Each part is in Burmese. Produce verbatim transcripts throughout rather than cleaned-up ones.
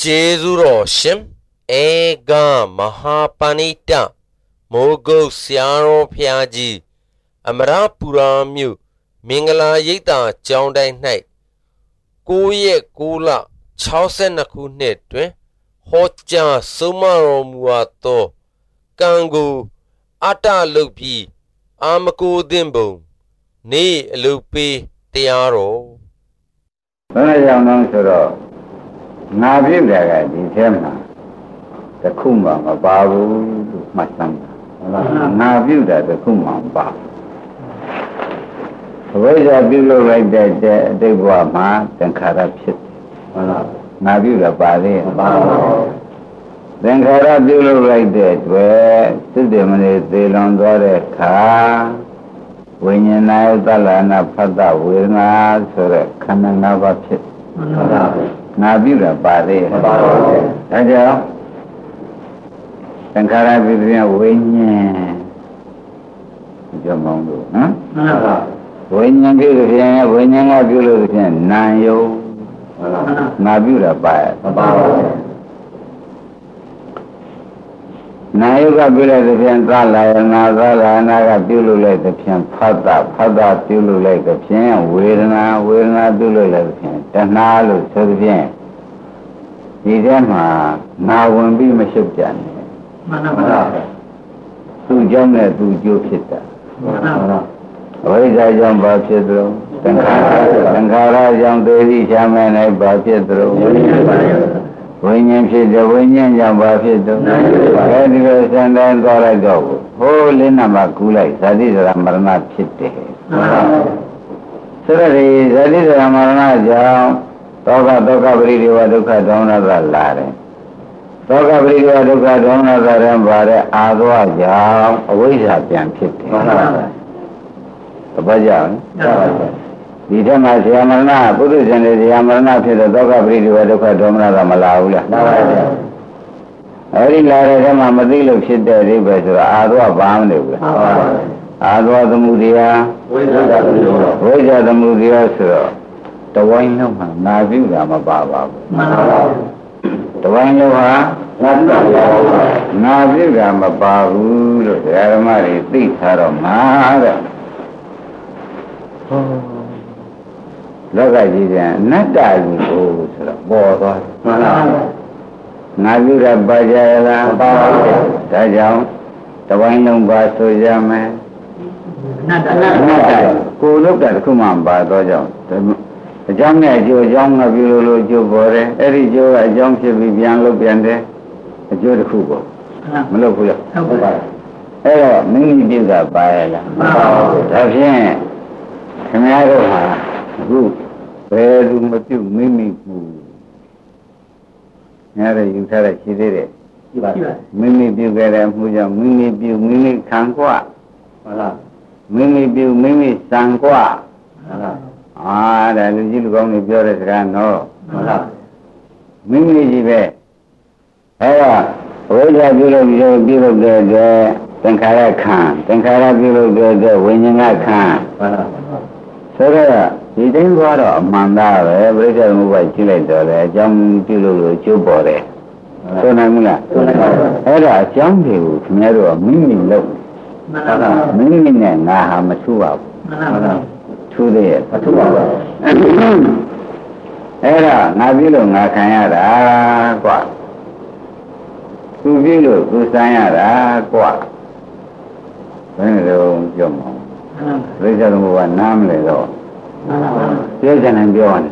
Jezuro Shim Ega Mahapanita Mogo Siaro Piaji Amara Puramu Mingala Yita Joundai Night Kuye Kula Chausenaku Netwe Hocha Sumaro Muato Kangu Ata Lupi Amaku Dimbo Ni Lupi Tiaro Nabiudaga di tema the kumba babu masamba Nabiuda the kumba ba Waja bilo like that they were ma then karapit Nabiuda bari then kara bilo like that where to them they long the car when you know the lana pada will not so that can never pit Nabiuda bari aja Sankara vidya wenye jamong ha wenye bilu vya wenye nga bilu vya nayo Nabiuda bari nayo ka bilu vya tala na tala na ka bilu le vya phada phada bilu le vya vedana vedana bilu le vya tana lo so vya di ma na wan bi ma shuk jan tu jam ne tu jo phit ta wai ja jam ba phit do sankhara sankhara jam devi shame nai ba phit do Winyan phit do winyan jam ba phit do ai di lo san dan twa lai do ho lin na ma ku lai sati sara marana phit de so ri sati sara marana jam Toka toka beri dewa duka dona dalare. Toka beri dewa duka dona dalare bare adwa jam awisa pian phit hai. Apa jam? Di tema siamarna putu jane siamarna phit toka beri dewa duka dona da malau la. Ari lare tema mati lo phit de ri ba so adwa baam de bu. Adwa tamudiya Vaja tamudiya so The wine of Nabiuda Mababa. The wine of Nabiuda Mababu, the Aramari, the Haramara. Look at you, not that we go to the border. Nabiuda Bajala, Tajam, the wine of Baso Jame. Not that. Who looked at Kuman Badojo? A young Joe, young of you, Joe Bore, every Joe, a young Vivian Lobiande, a Joe the Kubo. Malopula. Hello, many did that by Tavian. Camaro, who, where do you mimic? Never you tell us she did it. Mimic you get a muja, mimic you, mimic Sangua. Mimic you, mimic Sangua. Ah, that is you going to be a no. Mimi, Ella, where have you of Bill there? Tankara Khan, Tankara Bill there, winning I can. So there, he didn't go to Manda, every time move by Chile, jump to Chubore. So Namula, Ella, jump you, Mero, Mimi look. Mimi and Nahamasua. Two days. Era, Nabilo, Nakayada, Qua. Two Vilo, Kusayada, Qua. When you Jomo. Richard Mova Namle, though. Jason and John.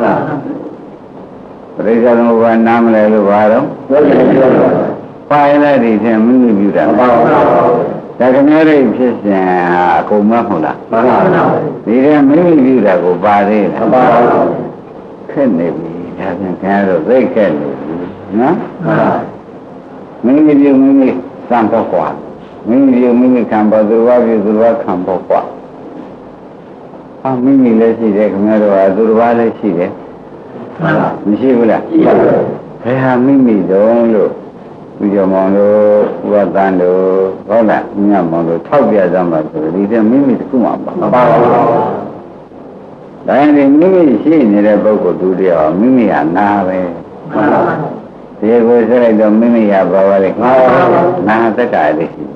Richard Mova Namle, Luvaro. Finally, him, Muda. Secondary is a Kumahula. They may be like a body. Can they be having candles? They can be. No? Maybe you may some for what? Maybe you may come by the way you do what come for what? How many let's see the commander or do what I see there? Mishivula. They have mimi don't look. Ujamondo, Wadando, Ola, Yamondo, Tobia Zamba, the Mimi Kumaba. Then the Mimi, she never go to the Mimi and Nave. ဒီကိုဆက်လိုက်တော့မိမိရပါပါလေနာသက္ကာလေးရှိ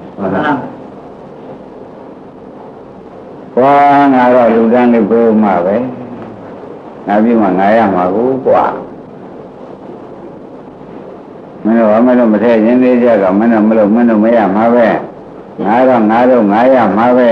ကွာငါတော့လူတန်းလေးပြောမှပဲငါပြမှငါရမှာကိုကွာမင်းတို့ဘာမှတော့မထည့်ရင်းသေးကြကမင်းတို့မလို့မင်းတို့မရမှာပဲငါတော့ငါတော့ငါရမှာပဲ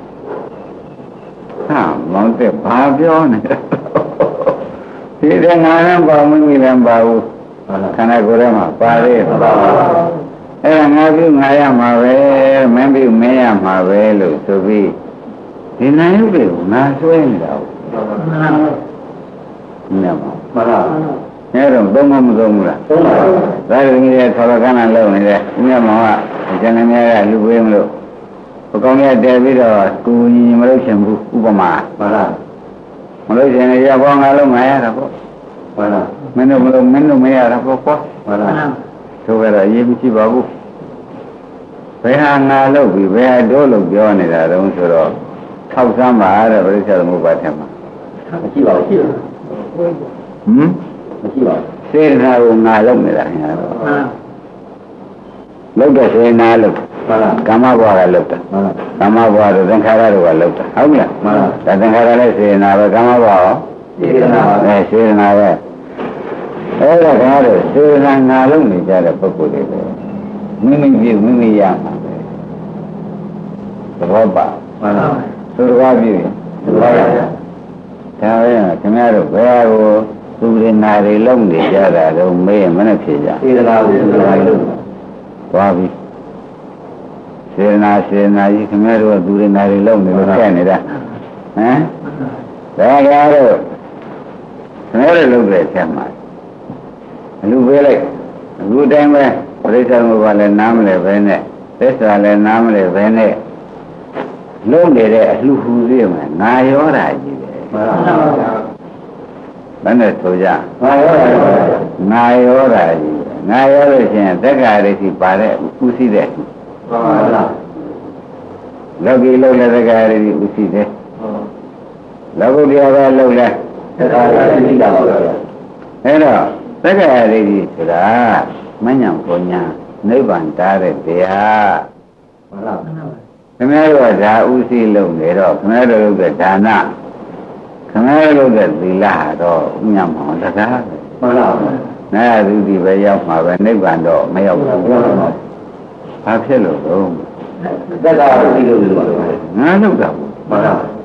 ဟာမောင်တဲ့ဘာပြောနေဒီတဲ့ငါလည်းပါမမိလည်းပါဘူးခန္ဓာကိုယ်ထဲမှာပါလေအဲ့ဒါငါပြုငါရမှာပဲမင်းပြုမင်းရမှာပဲလို့ဆိုပြီးဒီနိုင်ရုပ်တွေကိုငါဆွဲနေတာဟုတ်မှန်ပါဘူးမှန်ပါမှန်ပါအဲ့တော့သုံးမမသုံးဘူးလားသုံးပါဘူးဒါကြိုကြီးထော်ရခဏလုံးနေတယ်မြတ်မောင်ကကျန်နေများကလူပေးမလို့ဘကောင်းရတဲပြီးတော့ကိုကြီးမလို့ရှင်ဘူးဥပမာမှန်လားမလို့ရှင်ရဘောငါလုံးငါရတာပေါ့မှန်လားမင်းတို့မလို့မင်းတို့မရတာပေါ့ကွာမှန်လားဆိုကြတော့ရေးမရှိပါဘူးဘယ်ဟာငါလို့ပြီးဘယ်ဟာတို့လို့ပြောနေတာတုံးဆိုတော့ထောက်စမ်းပါတဲ့ပရိစ္ဆေသမုပ္ပါဒ်ထဲမှာမရှိပါဘူးရှိပါဟမ်မရှိပါဘူးစေတနာကိုငါလုပ်နေတာညာတော့မှန်လုပ်တဲ့စေနာလုပ်မှန်လားကာမဘဝကလုပ်တာမှန်လားကာမဘဝတို့သင်္ခါရတို့ကလုပ်တာဟုတ်လားမှန်လားဒါသင်္ခါရလည်းစေနာပဲကာမဘဝရောစေနာပါပဲစေနာပဲအဲ့ဒါကားတော့စေနာငါလုပ်နေကြတဲ့ပုဂ္ဂိုလ်တွေပဲမိမိပြုမိမိရမှာပဲသဘောပါမှန်လားသူတော်ဘာပြုရင်သဘောရဒါပဲခင်ဗျားတို့ဘယ်ဟာကိုသူတွေနာတွေလုံးနေကြတာတော့မေးရင်မနဲ့ဖြေကြစေနာကိုစေနာလို့သွားပြီစေနာစေနာကြီးခင်ဗျားတို့ကသူတွေနာတွေလုံးနေလို့ခက်နေတာဟမ်ဒါကြတော့ခင်ဗျားတို့လုံးတဲ့ချက်မှာအလူပေးလိုက်အခုတိုင်းပဲပရိစ္ဆေသမုပ္ပါဒ်လည်းနားမလဲပဲနဲ့သစ္စာလည်းနားမလဲပဲနဲ့လုံးနေတဲ့အလှဟူသေးမှာငါရောတာကြီးပဲမှန်ပါဗျာဘယ်နဲ့ဆိုကြငါရောတာငါရောတာကြီးငါရောလို့ရှိရင်တက္ကရာဒိဋ္ဌိပါတဲ့ဥသိတဲ့မှန်ပါဗျာလောကီလုံးလည်းတက္ကရာဒိဋ္ဌိဥသိတဲ့လောကုတ္တရာပဲလုံးလဲတက္ကရာဒိဋ္ဌိတာပါဗျာအဲ့တော့တက္ကရာဒိဋ္ဌိဆိုတာမဉ္ဇဉ်ပုံညာနိဗ္ဗာန်တားတဲ့တရားမှန်ပါဗျာခင်ဗျားတို့ကဒါဥသိလုံးနေတော့ခင်ဗျားတို့လုပ်တဲ့ဒါနခင်ဗျားတို့လုပ်တဲ့သီလတော့ဥညမောင်တကားမှန်ပါဘူး။နာယသုတိပဲရောက်မှာပဲနိဗ္ဗာန်တော့မရောက်ဘူး။ဘာဖြစ်လို့လဲ။သက်သာဥသိလို့လို့ပါငါလုပ်တာဘူးမှန်ပါဘူး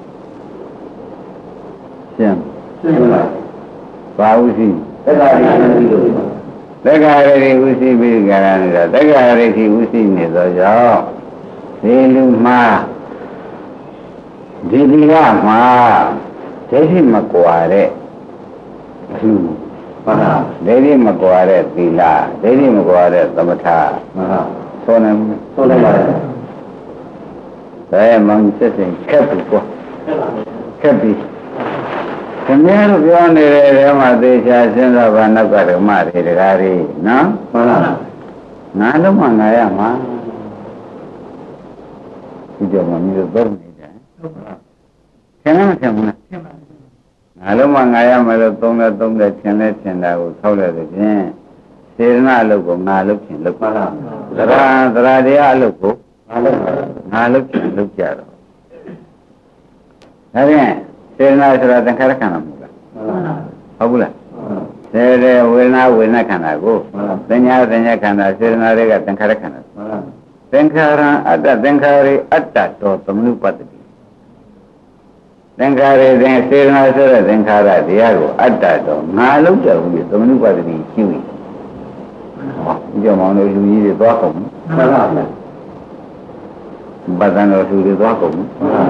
။ရှင်းရှင်းပါဘာဥသိသက်သာဥသိလို့သက္ကာရတိဥသိပြီးကြရနေတာသက္ကာရတိဥသိနေသောကြောင့်ဒီလူမှာဒီဒီကမှာဒိဋ္ဌိမကွာတဲ့အလှမှန်ပါဒိဋ္ဌိမကွာတဲ့သီလဒိဋ္ဌိမကွာတဲ့သမထမှန်ပါဆိုနေဆိုနေပါဒါမှမစစ်စင်ခက်ပြီကွာခက်ပြီခင်ဗျားတို့ပြောနေတဲ့ထဲမှာသေချာစဉ်းစားပါနောက်ကဓမ္မတွေတရားတွေနော်မှန်ပါငါလုံးမငါရမှာဒီကြောင့်မျိုးတော့နေတယ်ခင်ဗျားမထင်ဘူးလားထင်ပါဘူးငါလုံးမငါရမယ်လို့သုံးလဲသုံးလဲထင်လဲထင်တာကိုထောက်လိုက်တဲ့ဖြင့်စေတနာအလုပ်ကိုငါလုပ်ခြင်းလုပ်ပါလားသရသရတရားအလုပ်ကိုငါလုပ်ငါလုပ်ခြင်းလုပ်ကြတော့ဒါဖြင့်စေတနာဆိုတာသင်္ခါရခန္ဓာမဟုတ်လားဟုတ်ဘူးလားစေတဝေဒနာဝေဒနာခန္ဓာကိုသင်ညာသင်ညာခန္ဓာစေတနာတွေကသင်္ခါရခန္ဓာသင်္ခါရအတ္တသင်္ခါရိအတ္တတောသမနုပတ္တိသင်္ခါရိသင်စေတနာဆိုတဲ့သင်္ခါရတရားကိုအတ္တတောငါလုံးတယ်ဘူးသမနုပတ္တိရှိပြီဟောဒီကြောင့်မောင်တို့လူကြီးတွေသွားကုန်မှန်ပါဗျာဘာသာတော်သူတွေသွားကုန်မှန်ပါ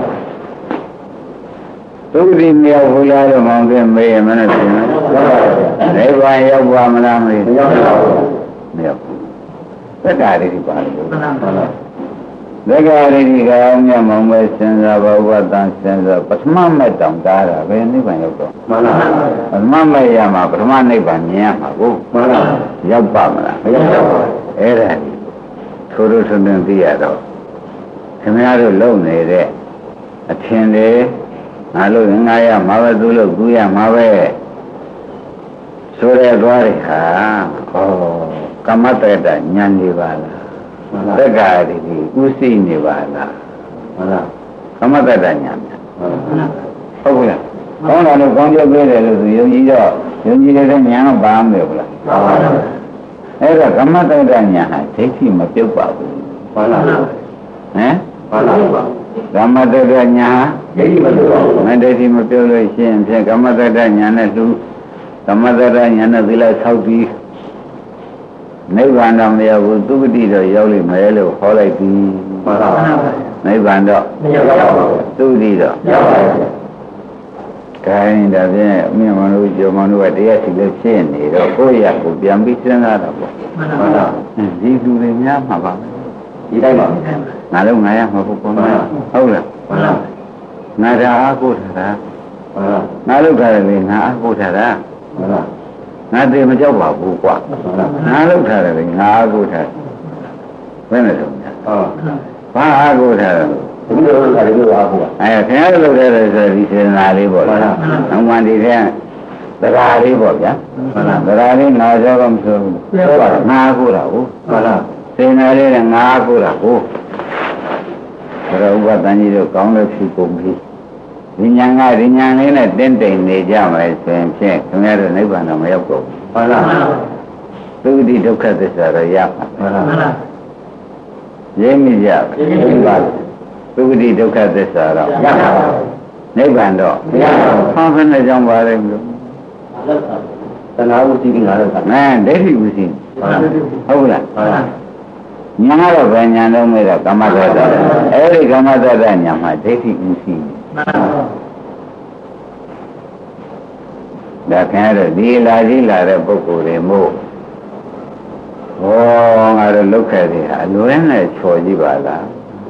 သုတိမြောက်ဘုရားတော်မောင်ကမေးရမနဲ့ပြင်နော်နိဗ္ဗာန်ရောက်ပါမလားမေးမရောက်ပါဘူးမရောက်ဘူးသက္ကာရိတိပါလို့မှန်ပါပါသက္ကာရိတိကောင်မြတ်မောင်ပဲစဉ်းစားဘဝတန်စဉ်းစားပထမမဲ့တောင်တားတာပဲနိဗ္ဗာန်ရောက်တော့မှန်ပါပထမမဲ့ရမှာပထမနိဗ္ဗာန်မြင်ရမှာကိုမှန်ပါရောက်ပါမလားမရောက်ပါဘူးအဲ့ဒါထိုးထိုးထွန်းထွန်းသိရတော့ခင်ဗျားတို့လုံနေတဲ့အထင်တွေငါလို့ငါရမှာပဲသူလို့ကူရမှာပဲဆိုရသွားတယ်ဟာဟောကမ္မတ္တဉာဏ်နေပါလားတက္ကာရီဥသိနေပါလားဟုတ်လားကမ္မတ္တဉာဏ်ဟုတ်ဘူးလားကောင်းတာလို့ကောင်းကျိုးပေးတယ်လို့ဆိုယုံကြည်တော့ယုံကြည်တဲ့ဉာဏ်ကဘာမှမဟုတ်လားဟုတ်ပါဘူးအဲ့တော့ကမ္မတ္တဉာဏ်ဟာဒိဋ္ဌိမပြုတ်ပါဘူးဟုတ်လားဟမ်ဟုတ်လားကမ္မတ္တဉာဏ်ဟာဒိဋ္ဌိမပြုတ်ပါဘူးမဒိဋ္ဌိမပြုတ်လို့ရှိရင်ဖြင့်ကမ္မတ္တဉာဏ်နဲ့သူကမ္မတ္တဉာဏ်နဲ့သီလဆောက်ပြီးနိဗ္ဗာန်တော့မရောက်ဘူးသုဂတိတော့ရောက်လိမ့်မယ်လို့ဟောလိုက်ပြီမှန်ပါပါနိဗ္ဗာန်တော့မရောက်ပါဘူးသုဂတိတော့ရောက်ပါဘူးခိုင်းဒါဖြင့်မြတ်မလို့ကျော်မလို့ကတရားစီလို့ဖြစ်နေတော့ကိုယ့်ရကိုပြန်ပြီးစဉ်းစားတော့ပေါ့မှန်ပါပါဒီလူတွေများမှာပါဒီတိုင်းပါငါလုံးငါရမှာပေါ့ကောဟုတ်လားမှန်ပါငါဒါအားကိုထားတာမှန်ပါငါလောက်ကြတယ်လေငါအားကိုထားတာမှန်ပါငါတေမကြောက်ပါဘူးကွာငါလောက်ထားတယ်လေငါအားကိုထားဘယ်နဲ့ဆုံးလဲဟုတ်ဘာအားကိုထားတယ်ဘုရားကလည်းလို့အားကိုအဲခင်ဗျားတို့လုပ်တယ်ဆိုဒီစေနာလေးပေါ့လားအမှန်ဒီတဲ့တရားလေးပေါ့ဗျာဟုတ်လားတရားလေးငါကြောက်တော့မဆိုဘူးငါကိုတာဟုတ်လားစေနာလေးကငါကိုတာဟုတ်ဘုရားဥပဒန်ကြီးတို့ကောင်းလို့ဖြစ်ကုန်ပြီဒီညာကဒီညာလေးနဲ့တင်းတိမ်နေကြမယ်ဆိုရင်ဖြင့်ခင်ဗျားတို့နိဗ္ဗာန်တော့မရောက်တော့ဘူးဟုတ်လားသုတိဒုက္ခသစ္စာတော့ရမှာဟုတ်လားရင်းမိကြပါပါသုတိဒုက္ခသစ္စာတော့ရပါပါနိဗ္ဗာန်တော့မရပါဘူးဟောခနဲ့ကြောင်းပါလိမ့်မလို့သနာဝစီကငါတော့မဲဒိဋ္ဌိဝစီဟုတ်လားဟုတ်လားညာတော့ဘယ်ညာလုံးမဲ့တော့ကမ္မတ္တအဲ့ဒီကမ္မတ္တညာမှာဒိဋ္ဌိဝစီဒါခင်ဗျားတို့ဒီလာကြီးလာတဲ့ပုဂ္ဂိုလ်တွေမို့ဟောငါတို့လုတ်ခဲ့တယ်ဟာလွယ်နဲ့ချော်ကြည့်ပါလား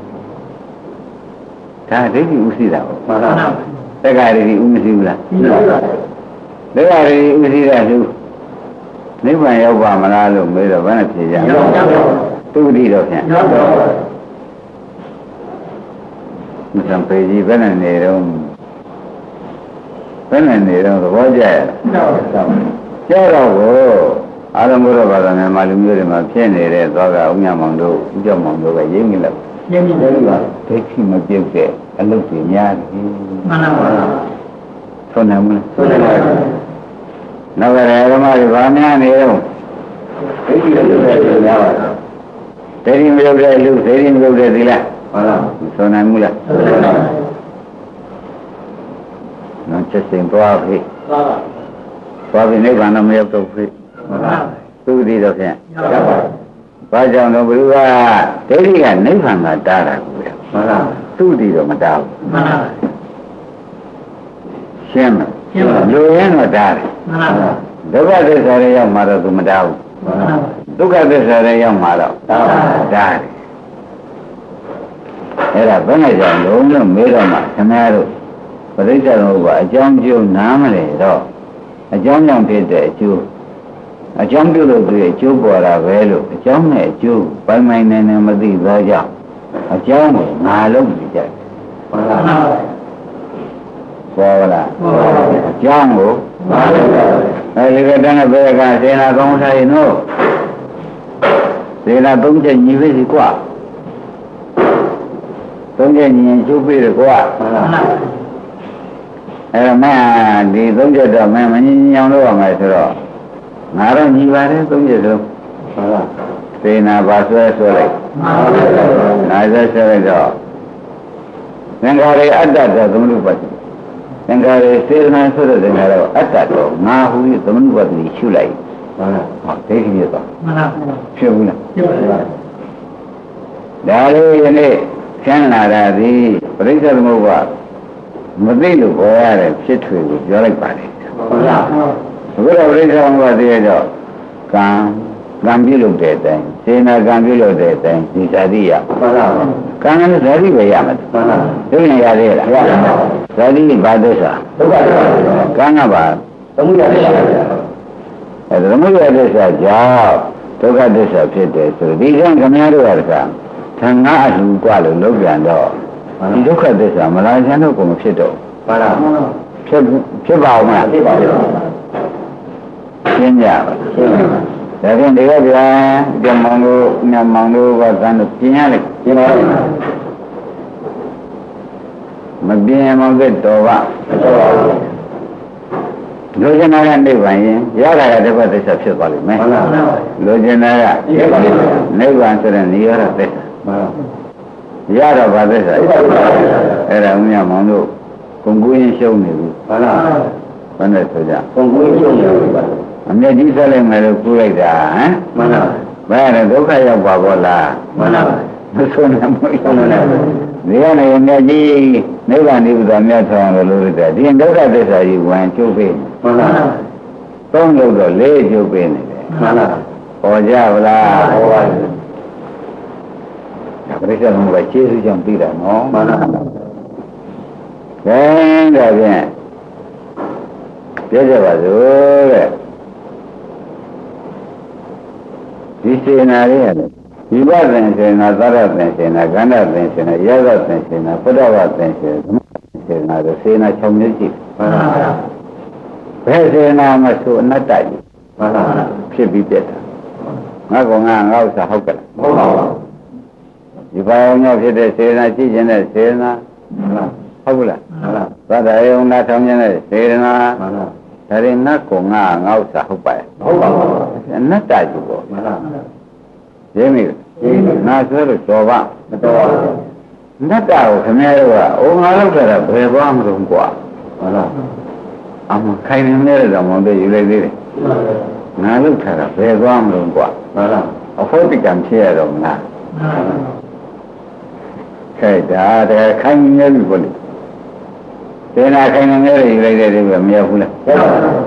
ဒါဒိဋ္ဌိဥသိတာပေါ့မှန်ပါပါတက္ကရာတိဥမသိဘူးလားသိပါပါတက္ကရာတိဥသိတာသူနိဗ္ဗာန်ရောက်ပါမလားလို့မေးတော့ဘယ်နဲ့ဖြေကြလဲသုတိတော့ဖြင့်မစံပေကြီးဘယ်နဲ့နေတော့ဘယ်နဲ့နေတော့သဘောကျရလားကျတော့ကိုအာရမုရဘာသာမြန်မာလူမျိုးတွေမှာဖြစ်နေတဲ့သွားကဥညမောင်တို့ဥကြမောင်တို့ကရင်းမိလို့ရင်းမိတယ်ပါဒိဋ္ဌိမပြုတ်တဲ့အလုပ်တွေများတယ်မှန်ပါပါဆွမ်းနေမလားဆွမ်းနေပါဘူးနောက်ကရဓမ္မတွေဗာများနေတော့ဒိဋ္ဌိမပြုတ်တဲ့များပါလားဒိဋ္ဌိမပြုတ်တဲ့လူဒိဋ္ဌိမပြုတ်တဲ့သီလဟုတ်လားဆွမ်းနေမလားဆွမ်းနေပါနော်ချက်စင်သွားပြီသွားပါသွားပြီနိဗ္ဗာန်တော့မရောက်တော့ဘူးမှန်ပါသုတိတော့ဖြင့်ရောက်ပါဘာကြောင့်တော့ဘုရားဒိဋ္ဌိကနိဗ္ဗာန်မှာတားတာကိုမှန်ပါသုတိတော့မတားဘူးမှန်ပါရှင်းမရှင်းပါလူရင်းတော့တားတယ်မှန်ပါဒုက္ခသစ္စာတွေရောက်မှာတော့သူမတားဘူးမှန်ပါဒုက္ခသစ္စာတွေရောက်မှာတော့တားတားတယ်အဲ့ဒါဘယ်နဲ့ကြောင့်လုံးလုံးမေးတော့မှခင်ဗျားတို့ပရိစ္ဆေတော်ကအကြောင်းကျိုးနားမလဲတော့အကြောင်းကြောင့်ဖြစ်တဲ့အကျိုးအကြောင်းပြုလို့သူရဲ့အကျိုးပေါ်တာပဲလို့အကြောင်းနဲ့အကျိုးပိုင်ပိုင်နိုင်နိုင်မသိသောကြောင့်အကြောင်းကိုငါလုံးပြကြတယ်ဟုတ်လားပေါ်လားအကြောင်းကိုငါလုံးပြအဲဒီကတည်းကဘယ်ကစေနာကောင်းထားရင်တော့စေနာသုံးချက်ညီပဲစီကွာသုံးချက်ညီရင်ကျိုးပေးတယ်ကွာဟုတ်လားအဲ့တော့မင်းဒီသုံးချက်တော့မင်းမငြင်းညောင်းလို့ရမယ်ဆိုတော့ငါတော့ညီပါတယ်သုံးချက်ဆုံးဟုတ်လားသေနာပါဆွဲဆွဲလိုက်ငါဆွဲဆွဲလိုက်တော့သင်္ခါရေအတ္တတော်သမုပ္ပါဒ်သင်္ခါရေစေတနာဆိုတဲ့သင်္ခါရကိုအတ္တတော်ငါဟူ၍သမုပ္ပါဒ်ကိုရှုလိုက်ဟုတ်လားဟောဒိဋ္ဌိရတော့မှန်ပါဖြစ်ဘူးလားဖြစ်ပါဘူးဒါလေးယနေ့ဆန်းလာတာဒီပရိစ္ဆေသမုပ္ပါဒ်မသိလို့ပေါ်ရတဲ့ဖြစ်ထွေကိုပြောလိုက်ပါလေဟုတ်လားဘုရားပရိစ္ဆေသမုပ္ပါဒ်တည်းတော့ကံကံပြုလုပ်တဲ့အတိုင်းစေနာကံပြုလုပ်တဲ့အတိုင်းဒီဇာတိရမှန်ပါကံနဲ့ဇာတိပဲရမှာမှန်ပါဒုက္ခရသေးလားရပါဇာတိဘာသစ္စာဒုက္ခသစ္စာကံကပါသမုဒယသစ္စာအဲသမုဒယသစ္စာကြောင့်ဒုက္ခသစ္စာဖြစ်တယ်ဆိုဒီကံခမည်းတော်ရကသံဃာအလှူกว่าလို့လုပ်ပြန်တော့ဒီဒုက္ခသစ္စာမလာချမ်းတော့ကိုမဖြစ်တော့မှန်ပါဖြစ်ဖြစ်ပါဦးမလားဖြစ်ပါဘူးရှင်းကြပါဒါဖြင့်ဒီကဗျာဓမ္မံတို့ညမောင်တို့ကတန်းတို့ပြင်ရလိုက်ပြင်ပါလိမ့်မပြင်မောင်သက်တော်ပါမတော်ပါဘူးလူကျင်နာကနိဗ္ဗာန်ရင်ရတာကတပတ်သစ္စာဖြစ်သွားလိမ့်မယ်လူကျင်နာကနိဗ္ဗာန်ဆိုတဲ့និရောဓသစ္စာရတော့ဘာသစ္စာအဲ့ဒါဦးမြမောင်တို့ကုန်ကူးရင်ရှုံးနေပြီဟုတ်လားဘယ်နဲ့ဆိုကြကုန်ကူးရင်ရှုံးနေပြီပါအမျက်ကြီးဆက်လိုက်မယ်လို့ကူးလိုက်တာဟမ်မှန်ပါဘယ်နဲ့ဒုက္ခရောက်ပါဘောလားမှန်ပါမဆိုးနိုင်ဘူးရှုံးနေတယ်ဒီကနေအမျက်ကြီးနိဗ္ဗာန်ဒီဘုရားမြတ်ထောင်လို့လို့တဲ့ဒီဒုက္ခသစ္စာကြီးဝင်ကျုပ်ပေးမှန်ပါသုံးလို့တော့လေးကျုပ်ပေးနေတယ်မှန်ပါဟောကြဗလားဟောပါပရိစ္ဆေလုံးကခြေစူးကြောင့်ပြီးတာနော်မှန်ပါကဲဒါဖြင့်ပြောကြပါစို့တဲ့ဒီစေနာလေးရတယ်ဒီဘသင်စေနာသရသင်စေနာကန္ဓသင်စေနာရသသင်စေနာပုဒ္ဒဝသင်စေနာစေနာတို့စေနာ၆မျိုးရှိမှန်ပါဘယ်စေနာမဆိုအနတ္တကြီးမှန်ပါဖြစ်ပြီးပြတ်တာငါကငါငါဥစ္စာဟုတ်ကလားမဟုတ်ပါဘူးဒီဘာအောင်ရောက်ဖြစ်တဲ့စေနာကြည့်ခြင်းနဲ့စေနာဟုတ်ဘူးလားဟုတ်ပါသဒ္ဒယုံနာထောင်းခြင်းနဲ့စေနာမှန်ပါဒါရင်နတ်ကငါငါဥစ္စာဟုတ်ပါရဲ့ဟုတ်ပါဘူးအနတ္တကြီးပေါ့မှန်ပါရင်းမိငါဆိုလို့တော်ပါမတော်ပါဘူးနတ္တကိုခင်ဗျားတို့ကအိုငါလောက်တာဘယ်သွားမလို့กว่าဟုတ်လားအမခိုင်နေတယ်တော့မဟုတ်ယူလိုက်သေးတယ်ငါလောက်တာဘယ်သွားမလို့กว่าဟုတ်လားအဖို့တိကံဖြစ်ရတော့မလားခဲဒါတည်းခိုင်နေပြီပေါ့လေစေနာခိုင်နေတယ်ယူလိုက်တဲ့ဒီကမရဘူးလားဟုတ်ပါဘူး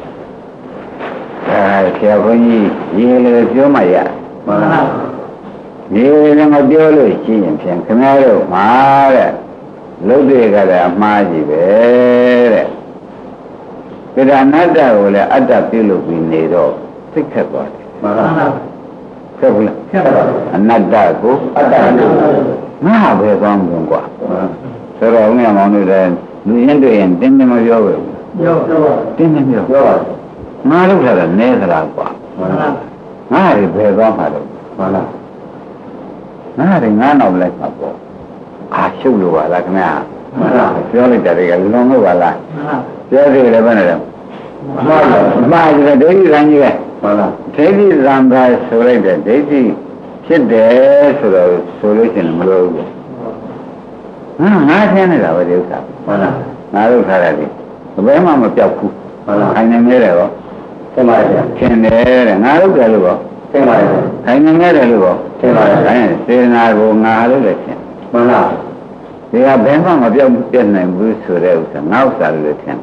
အဲဆရာဘုန်းကြီးရေးလေပြောမှရမှန်ပါဒီလည်းမပြောလို့ရှိရင်ဖြင့်ခင်ဗျားတို့မှာတဲ့လုတ်တွေကလည်းအမှားကြီးပဲတဲ့ပြဒနာတ္တကိုလည်းအတ္တပြုလုပ်ပြီးနေတော့သိခက်သွားတယ်မှန်ပါခက်ဘူးလားခက်ပါဘူးအနတ္တကိုအတ္တပြုငါပဲကောင်းတယ်ကွာဆိုတော့ဦးမြမောင်တို့လည်းလူရင်းတွေ့ရင်တင်းတင်းမပြောဘူးပြောပြောတင်းတင်းပြောပြောငါလုပ်တာလည်းနည်းသလားကွာမှန်ပါငါတွေဘယ်သွားမှာလဲမှန်လားငါတွေငါနောက်လိုက်မှာပေါ့အာရှုပ်လို့ပါလားခင်ဗျာမှန်ပါပြောလိုက်တယ်ကလွန်လို့ပါလားမှန်ပါပြောသေးတယ်ဘယ်နဲ့လဲမှန်ပါမှန်တယ်ဒိဋ္ဌိရံကြီးပဲမှန်လားဒိဋ္ဌိရံပါဆိုလိုက်တယ်ဒိဋ္ဌိဖြစ်တယ်ဆိုတော့ဆိုလို့ရှိရင်မလို့ဘူးငါငါထင်နေတာပဲဒီဥစ္စာမှန်လားငါတို့ခါရတယ်ဘယ်မှမပြောက်ဘူးမှန်လားခိုင်နေနေတယ်ရောထင်ပါရဲ့ထင်တယ်တဲ့ငါတို့တယ်လို့ရောထင်ပါရဲ့ခိုင်နေနေတယ်လို့ရောထင်ပါရဲ့ခိုင်စေနာကိုငါလို့လည်းထင်မှန်လားဒီကဘယ်မှမပြောက်ပြတ်နိုင်ဘူးဆိုတဲ့ဥစ္စာငါဥစ္စာလို့ထင်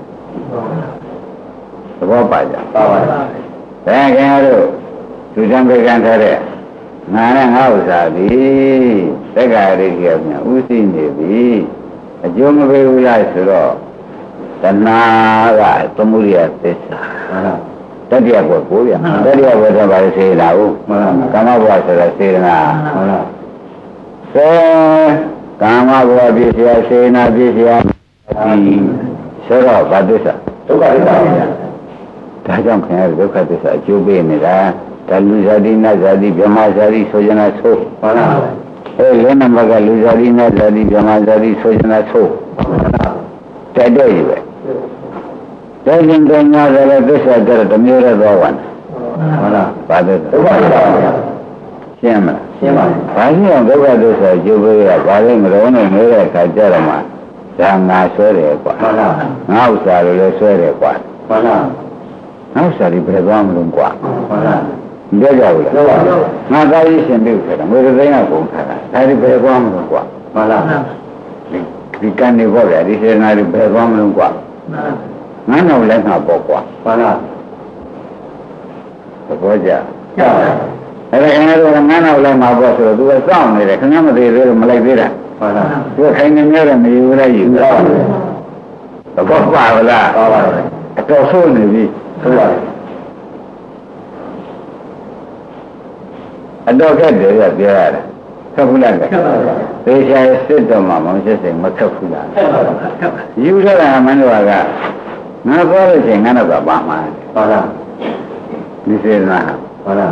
သဘောပါကြပါပါဘယ်ခင်ဗျားတို့သူတံပေကံထားတဲ့ငါနဲ့ငါဥစ္စာပြီသက္ကာရိကိယများဥသိနေပြီအကျိုးမပေးဘူးလားဆိုတော့တဏှာကသမုဒိယသစ္စာဟုတ်လားတတိယဘဝကိုရတတိယဘဝတော့ပါစေတာဟုတ်ကာမဘဝဆိုတာစေနာဟုတ်လားစေကာမဘဝပြည့်စရာစေနာပြည့်စရာဒီဆိုတော့ဘာသစ္စာဒုက္ခသစ္စာဒါကြောင့်ခင်ဗျားဒုက္ခသစ္စာအကျိုးပေးနေတာဒါလူဇာတိနတ်ဇာတိဗြဟ္မာဇာတိဆိုကြနာဆိုဟုတ်လားအဲလည်းနံပါတ်ကလူဇာတိနတ်ဇာတိဗြဟ္မာဇာတိဆိုကြနာဆိုတဲ့တဲ့ကြီးပဲဒါရင်ကညာလည်းသစ္စာကြတော့တမျိုးရသွားပါနဲ့ဟုတ်လားဘာသစ္စာဒုက္ခသစ္စာရှင်းမလားရှင်းပါပြီဘာလို့ဒုက္ခသစ္စာကျိုးပေးရဘာလဲမလုံးနဲ့နေတဲ့အခါကျတော့မှဒါငါဆွဲတယ်ကွာဟုတ်လားငါဥစ္စာလိုလည်းဆွဲတယ်ကွာဟုတ်လားငါဥစ္စာတွေဘယ်သွားမလို့ကွာဟုတ်လားပြောကြဘူးလားငါသားကြီးရှင်ပြုတ်ဆိုတာငွေသိန်းကကုန်ထားတာဒါတွေဘယ်သွားမလို့ကွာဟုတ်လားဒီဒီကံနေပေါ့ဗျာဒီစေနာတွေဘယ်သွားမလို့ကွာငါနောက်လည်းငါပေါ့ကွာဟုတ်လားသဘောကျကျပါအဲ့ဒါခင်ဗျားတို့ကငါနောက်လည်းမှာပေါ့ဆိုတော့သူကစောင့်နေတယ်ခင်ဗျားမသေးသေးလို့မလိုက်သေးတာဟုတ်လားသူကခိုင်နေမျိုးတော့မယူလိုက်ယူတော့သဘောပါလားဟုတ်ပါဘူးအတော်ဆိုးနေပြီဟုတ်ပါဘူးအတော်ခက်တယ်ကပြောရတယ်ခက်ဘူးလားခက်ပါဘူးသေချာစစ်တော့မှမဖြစ်စိမ်မခက်ဘူးလားခက်ပါဘူးခက်ပါယူရတာမင်းတို့ကငါပြောလို့ရှိရင်ငါတော့ပါမှာဟုတ်လားဒီစေနာဟုတ်လား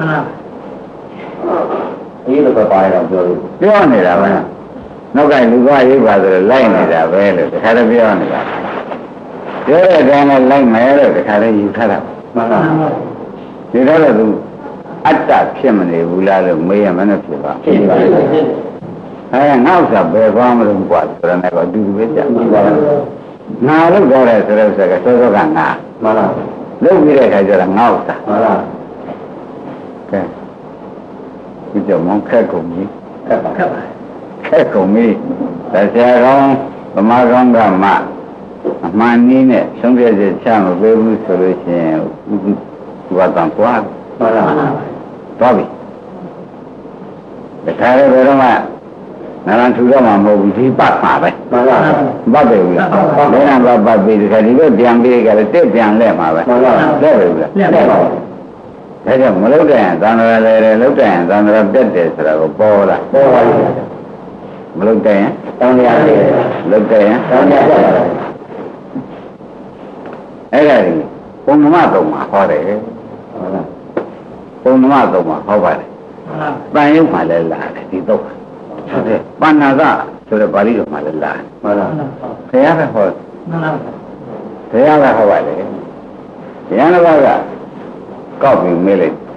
ဒီလိုပဲပါရတော့ပြောလို့ပြောနေတာပဲနောက်ကလူသွားရေးပါဆိုတော့လိုက်နေတာပဲလို့တခါတည်းပြောနေတာပြောတဲ့အတိုင်းနဲ့လိုက်မယ်လို့တခါတည်းယူထားတာမှန်ပါဒီတော့လည်းသူအတ္တဖြစ်မနေဘူးလားလို့မေးရမနဲ့ဖြစ်ပါဖြစ်ပါလိမ့်မယ်အဲငါ့ဥစ္စာဘယ်သွားမလို့กว่าဆိုတော့လည်းအတူတူပဲကြာပြီပါငါလို့ပြောတယ်ဆိုတော့ဆိုကစောစောကငါမှန်လားလုပ်ပြီးတဲ့အခါကျတော့ငါ့ဥစ္စာမှန်လားကဲဒီကြောင့်မောင်ခက်ကုန်ပြီခက်ပါခက်ပါခက်ကုန်ပြီတရားကောင်းဗမာကောင်းကမှအမှန်နည်းနဲ့ဆုံးဖြတ်ချက်ချမပေးဘူးဆိုလို့ရှိရင်ဥပဒံပွားမှန်လားသွားပြီဒါကြတဲ့ဘယ်တော့မှနာရန်ထူတော့မှမဟုတ်ဘူးဒီပတ်မှာပဲမှန်လားပတ်တယ်ဘူးလားဘယ်နာပတ်ပတ်ပြီးဒီခါဒီလိုပြန်ပြီးကြတယ်တက်ပြန်လဲမှာပဲမှန်လားလဲပြီဘူးလားလဲပါဘူးဒါကြောင့်မလုပ်တဲ့သံဃာလည်းလည်းလုပ်တဲ့သံဃာတက်တယ်ဆိုတာကိုပေါ်လာပေါ်ပါလိမ့်မယ်မလုပ်တဲ့ရင်သံဃာလည်းလုပ်တဲ့ရင်သံဃာတက်ပါအဲ့ဒါကြီးဘုံဓမ္မသုံးမှာဟောတယ်ဟုတ်လားဘုံဓမ္မသုံးမှာဟောပါတယ်မှန်ပါတန်ရုပ်မှာလည်းလာတယ်ဒီတော့ဟုတ်တယ်ပဏ္ဏကဆိုတဲ့ပါဠိတော်မှာလည်းလာမှန်လားဘုရားကဟောမှန်လားဘုရားကဟောပါတယ်ဘုရားတစ်ပါးကကောက်ပြီးမေးလိုက်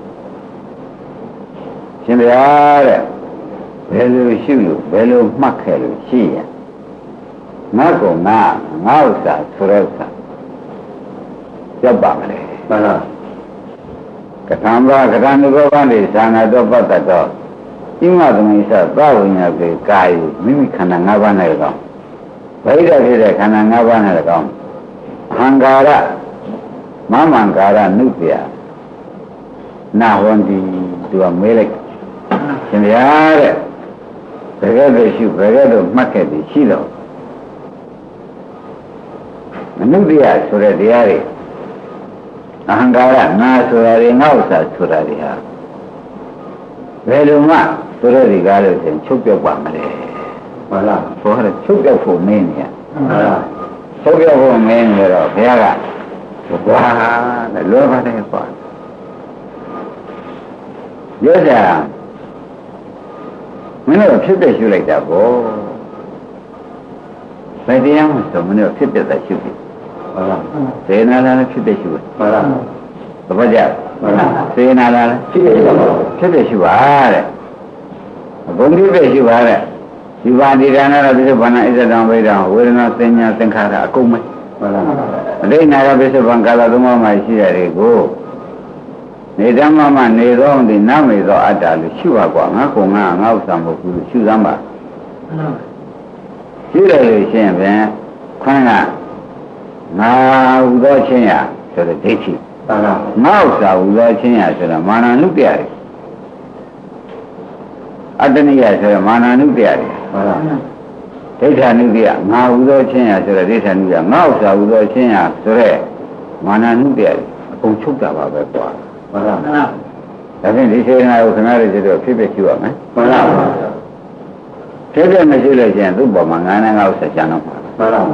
ရှင်ဗျာတဲ့ဘယ်လိုရှုလို့ဘယ်လိုမှတ်ခဲ့လို့ရှိရငါကငါငါဥစ္စာဆိုတဲ့ဥစ္စာရောက်ပါမလဲမှန်လားကထံဘာကထံဒီဘောကနေဇာနာတော့ပတ်သက်တော့ဣမသမိစ္ဆသဝိညာပေကာယမိမိခန္ဓာ၅ပါးနဲ့ကောင်းဗိဓာဖြစ်တဲ့ခန္ဓာ၅ပါးနဲ့ကောင်းအဟံကာရမမံကာရနုတ္တယနာဝန္တိသူကမေးလိုက်ရှင်ဗျာတဲ့ဘယ်ကဲ့သို့ရှုဘယ်ကဲ့သို့မှတ်ခဲ့ပြီးရှိတော့မနုတ္တယဆိုတဲ့တရားတွေအဟံကာရငါဆိုတာတွေငါဥစ္စာဆိုတာတွေဟာဘယ်လိုမှသူတို့ဒီကားလို့ရှင်ချုပ်ပြောက်ပါမလဲမှန်လားဘောရချုပ်ပြောက်ဖို့မင်းနေရမှန်လားချုပ်ပြောက်ဖို့မင်းနေတော့ဘုရားကဘွာတဲ့လောဘနဲ့ပွားရောကြမင်းတို့ဖြစ်ပြရှုလိုက်တာဘောဘယ်တရားမှဆိုမင်းတို့ဖြစ်ပြတာရှုပြီမှန်လားစေနာလည်းဖြစ်ပြရှုပဲမှန်လားသဘောကျမှန်လားစေနာလည်းဖြစ်ပြရှုပါဖြစ်ပြရှုပါတဲ့အကုန်ဖြစ်ပြရှုပါတဲ့ဒီပါတိဒါနရပိဿဘာနာဣဇဒံဝိဒံဝေဒနာသင်ညာသင်္ခါရအကုန်ပဲမှန်လားအတိတ်နာရပိဿဘံကာလသုံးပါးမှာရှိရတဲ့ကိုနေဓမ္မမနေသောဒီနမေသောအတ္တလို့ရှုပါကွာငါကငါငါဥစ္စာမဟုတ်ဘူးရှုသမ်းပါရှုရလို့ရှိရင်ဖြင့်ခွန်းကငါဟူသောချင်းရဆိုတဲ့ဒိဋ္ဌိငါဥစ္စာဟူသောချင်းရဆိုတာမာနနုတ္တရအတ္တနိယဆိုတဲ့မာနနုတ္တရဟုတ်လားဒိဋ္ဌာနုတ္တရငါဟူသောချင်းရဆိုတဲ့ဒိဋ္ဌာနုတ္တရငါဥစ္စာဟူသောချင်းရဆိုတဲ့မာနနုတ္တရအကုန်ချုပ်တာပါပဲကွာမှန်လားမှန်လားဒါဖြင့်ဒီစေနာကိုခင်ဗျားတို့ကျတော့ဖြစ်ဖြစ်ရှိရမယ်မှန်လားဖြစ်ဖြစ်မရှိလို့ရှိရင်သူ့ပေါ်မှာငါးနဲ့ငါ့ဥစ္စာချမ်းတော့မှာမှန်လား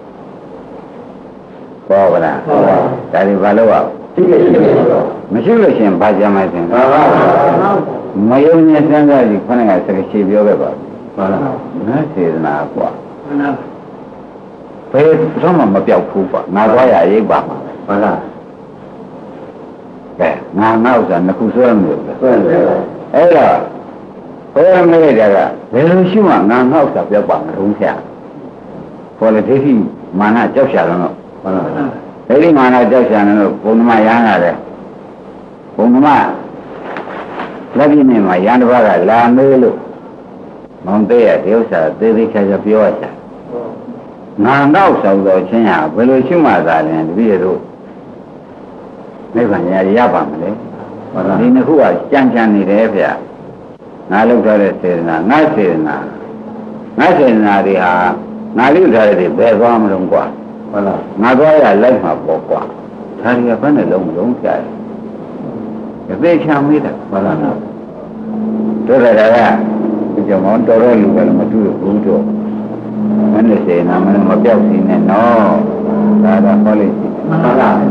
ပေါ်ပါလားဟုတ်ပါဒါဒီဘာလို့အောင်ဖြစ်ဖြစ်ရှိတော့မရှိလို့ရှိရင်ဘာကြမ်းမသိဘူးမှန်ပါမယုံနဲ့စမ်းစားကြည့်ခဏကစကားရှိပြောခဲ့ပါမှန်လားငါစေနာကွာမှန်လားဘယ်တော့မှမပြောက်ဘူးကွာငါသွားရရိပ်ပါမှာမှန်လားကဲငါငါဥစ္စာနှစ်ခုဆွဲမလို့ဆွဲတယ်အဲ့တော့ဘယ်မဲ့တဲ့ကဘယ်လိုရှိမှငါငါဥစ္စာပြောက်ပါမလို့ဖျားပေါ်လေဒိဋ္ဌိမာနကြောက်ရှာတော့ဟုတ်လားဒိဋ္ဌိမာနကြောက်ရှာတော့ဘုံဓမ္မရဟန်းရတယ်ဘုံဓမ္မလက်ပြင်းနဲ့မှာရဟန်းတစ်ပါးကလာမေးလို့မောင်သေးရဒီဥစ္စာသေးသေးချာချာပြောရတာငါငါဥစ္စာတော့ချင်းရဘယ်လိုရှိမှသာလဲတပည့်တို့နိဗ္ဗာန်ရရပါမလဲဒီနှစ်ခုကကြံ့ကြံ့နေတယ်ဗျာငါလုပ်ထားတဲ့စေတနာငါစေတနာငါစေတနာတွေဟာငါလုပ်ထားတဲ့ဘယ်သွားမလို့ကွာဟုတ်လားငါသွားရလိုက်မှာပေါ့ကွာဒါတွေကဘယ်နဲ့လုံးလုံးကြတယ်အသေးချာမေးတယ်ဟုတ်လားတို့ရတာကဒီကြောင့်တော်တော်လူကလည်းမတူဘူးတို့မင်းစေနာမင်းမပြောက်စီနဲ့နော်ဒါတော့ဟောလိုက်စီဟုတ်လား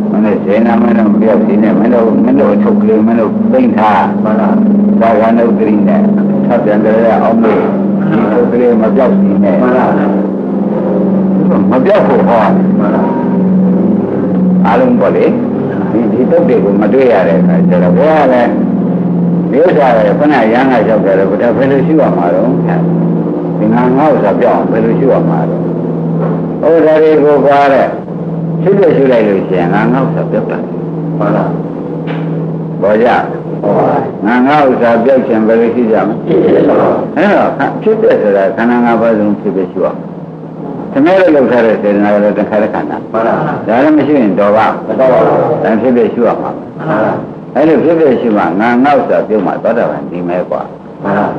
နဲ့ဇေနာမင်းတို့ပြောက်ဒီနဲ့မင်းတို့မင်းတို့အထုတ်ကလေးမင်းတို့သိမ့်ထားမှန်လားသာဂနုတ်တိနဲ့ထပ်ပြန်ကြရအောင်လို့ဒီထုတ်ကလေးမပြောက်ဒီနဲ့မှန်လားမပြောက်ဖို့ဟောမှန်လားအားလုံးပေါ့လေဒီဒီတုတ်တွေကိုမတွေ့ရတဲ့အခါကျတော့ဘယ်ကလဲဒီဥစ္စာကခဏရမ်းလာရောက်တယ်ဘယ်တော့ဘယ်လိုရှိရမှာတော့ဒီငါငါဥစ္စာပြောင်းဘယ်လိုရှိရမှာတော့ဟိုဒါတွေကိုကွာတဲ့ရှိလို့ရှိလိုက်လို့ရှိရင်ငါငါဥစ္စာပြောက်တာဟုတ်လားပေါ်ကြငါငါဥစ္စာပြောက်ခြင်းဘယ်လိုရှိကြမလဲအဲ့တော့ဖြစ်တဲ့ဆိုတာခန္ဓာ၅ပါးလုံးဖြစ်ဖြစ်ရှိရသမီးတို့လောက်ထားတဲ့စေတနာကလည်းတခါတခါနာမှန်လားဒါလည်းမရှိရင်တော့ပါမတော့ပါဘူးဒါဖြစ်ဖြစ်ရှိရမှာမှန်လားအဲ့လိုဖြစ်ဖြစ်ရှိမှငါငေါ့ဆိုပြုံးမှသောတာပန်ဒီမဲกว่าမှန်လား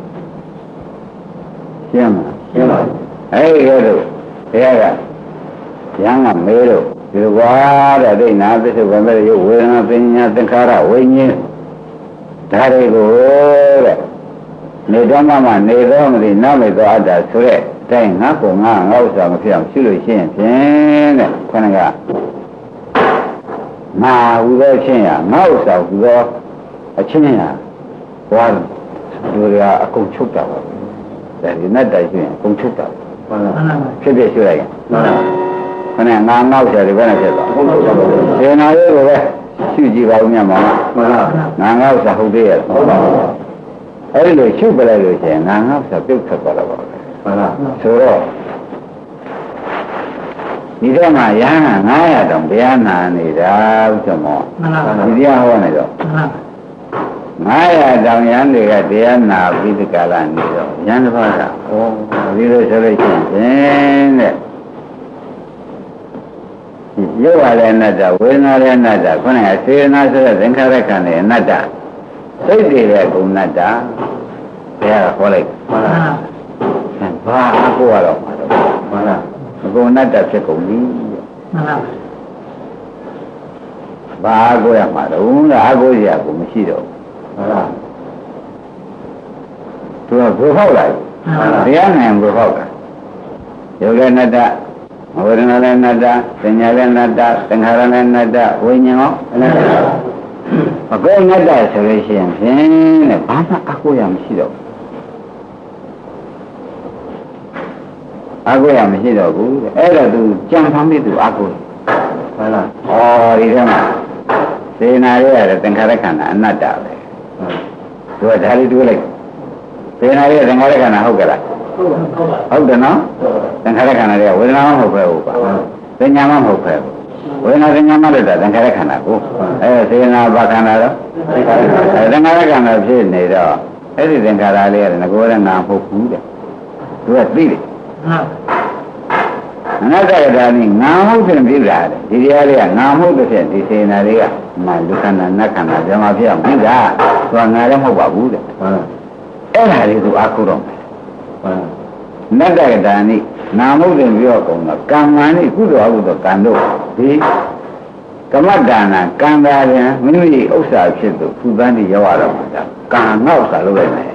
ရှင်းမလားရှင်းပါပြီအဲ့ဒီလိုဘုရားကရဟန်းကမေးလို့ဒီလိုကွာတဲ့ဒိဋ္ဌနာပစ္စုပန်မဲ့ရုပ်ဝေဒနာပညာသင်္ခါရဝိညာဉ်ဒါတွေကိုတဲ့နေတော့မှနေတော့မလို့နောက်မေသောအတ္တဆိုတဲ့အတိုင်းငါကငါငါဥစ္စာမဖြစ်အောင်ရှုလို့ရှိရင်ဖြင့်တဲ့ခဏကငါဟူသောချင်းရငါဥစ္စာဟူသောအချင်းရဘွားတို့ရအကုန်ချုပ်တာပါဒါဒီနဲ့တိုင်ချင်းအကုန်ချုပ်တာမှန်လားဖြစ်ဖြစ်ရှုလိုက်ရင်မှန်လားခဏငါငါဥစ္စာတွေဘယ်နဲ့ဖြစ်သွားစေနာလေးကိုပဲရှုကြည့်ပါဦးမြတ်မောင်မှန်လားငါငါဥစ္စာဟုတ်သေးရဲ့ဟုတ်ပါဘူးအဲ့ဒီလိုရှုပလိုက်လို့ရှိရင်ငါငါဥစ္စာပြုတ်ထွက်သွားတော့ပါပဲမှန်လားဆိုတော့ဒီတော့မှရဟန်းငါးရာတောင်တရားနာနေတာဥစ္စာမောမှန်လားဒီတရားဟောနေတော့မှန်လားငါးရာတောင်ရဟန်းတွေကတရားနာပြီးဒီကလာနေတော့ရဟန်းတစ်ပါးကဩဒီလိုဆိုလို့ရှိရင်တဲ့ရုပ်ရတဲ့အနတ္တဝေဒနာရဲ့အနတ္တခொနဲ့စေနာဆိုတဲ့သင်္ခါရခန္ဓာရဲ့အနတ္တစိတ်တွေရဲ့ဂုဏ်အနတ္တဘုရားကဟောလိုက်မှန်လားဘာအကူရတော့မှာတော့မှန်လားအကုန်အနတ္တဖြစ်ကုန်ပြီမှန်လားဘာအကူရမှာတော့လားအကူရကိုမရှိတော့မှန်လားသူကဘယ်ဟောက်လိုက်မှန်လားတရားနိုင်ဘယ်ဟောက်တာရုပ်လည်းအနတ္တဝေဒနာလည်းအနတ္တပညာလည်းအနတ္တသင်္ခါရလည်းအနတ္တဝိညာဉ်ရောအနတ္တအကုန်အနတ္တဆိုလို့ရှိရင်ဖြင့်တဲ့ဘာမှအကူရမရှိတော့အကူရမရှိတော့ဘူးတဲ့အဲ့တော့သူကြံဖမ်းပြီးသူအကူဟုတ်လားဩဒီထဲမှာစေနာရဲရတယ်သင်္ခါရခန္ဓာအနတ္တပဲသူကဒါလေးတွေးလိုက်စေနာရဲသင်္ခါရခန္ဓာဟုတ်ကြလားဟုတ်ပါဟုတ်တယ်နော်သင်္ခါရခန္ဓာတွေကဝေဒနာမဟုတ်ပဲဟုတ်ပါပညာမဟုတ်ပဲဝေဒနာပညာမလို့တာသင်္ခါရခန္ဓာကိုအဲစေနာဘာခန္ဓာတော့သင်္ခါရခန္ဓာဖြစ်နေတော့အဲ့ဒီသင်္ခါရလေးကငကိုယ်ကနာမဟုတ်ဘူးတဲ့သူကသိတယ်အနတ္တကဒါนี่ငါဟုတ်တယ်ပြလာတယ်ဒီတရားလေးကငါဟုတ်တဲ့ဖြစ်ဒီစေနာလေးကမှလူခန္ဓာနတ်ခန္ဓာဇမဖြစ်အောင်ပြတာသူကငါလည်းမဟုတ်ပါဘူးတဲ့အဲ့ဒါလေးသူအခုတော့နတ္တကဒါนี่နာမဟုတ်တယ်ပြောကုန်တော့ကံမာနိကုသိုလ်အကုသိုလ်ကံတို့ဒီကမ္မဒါနာကံသာရင်မိမိဥစ္စာဖြစ်သူသူတန်းကြီးရောက်ရတော့မှာကံငေါ့စာလုပ်လိုက်မယ်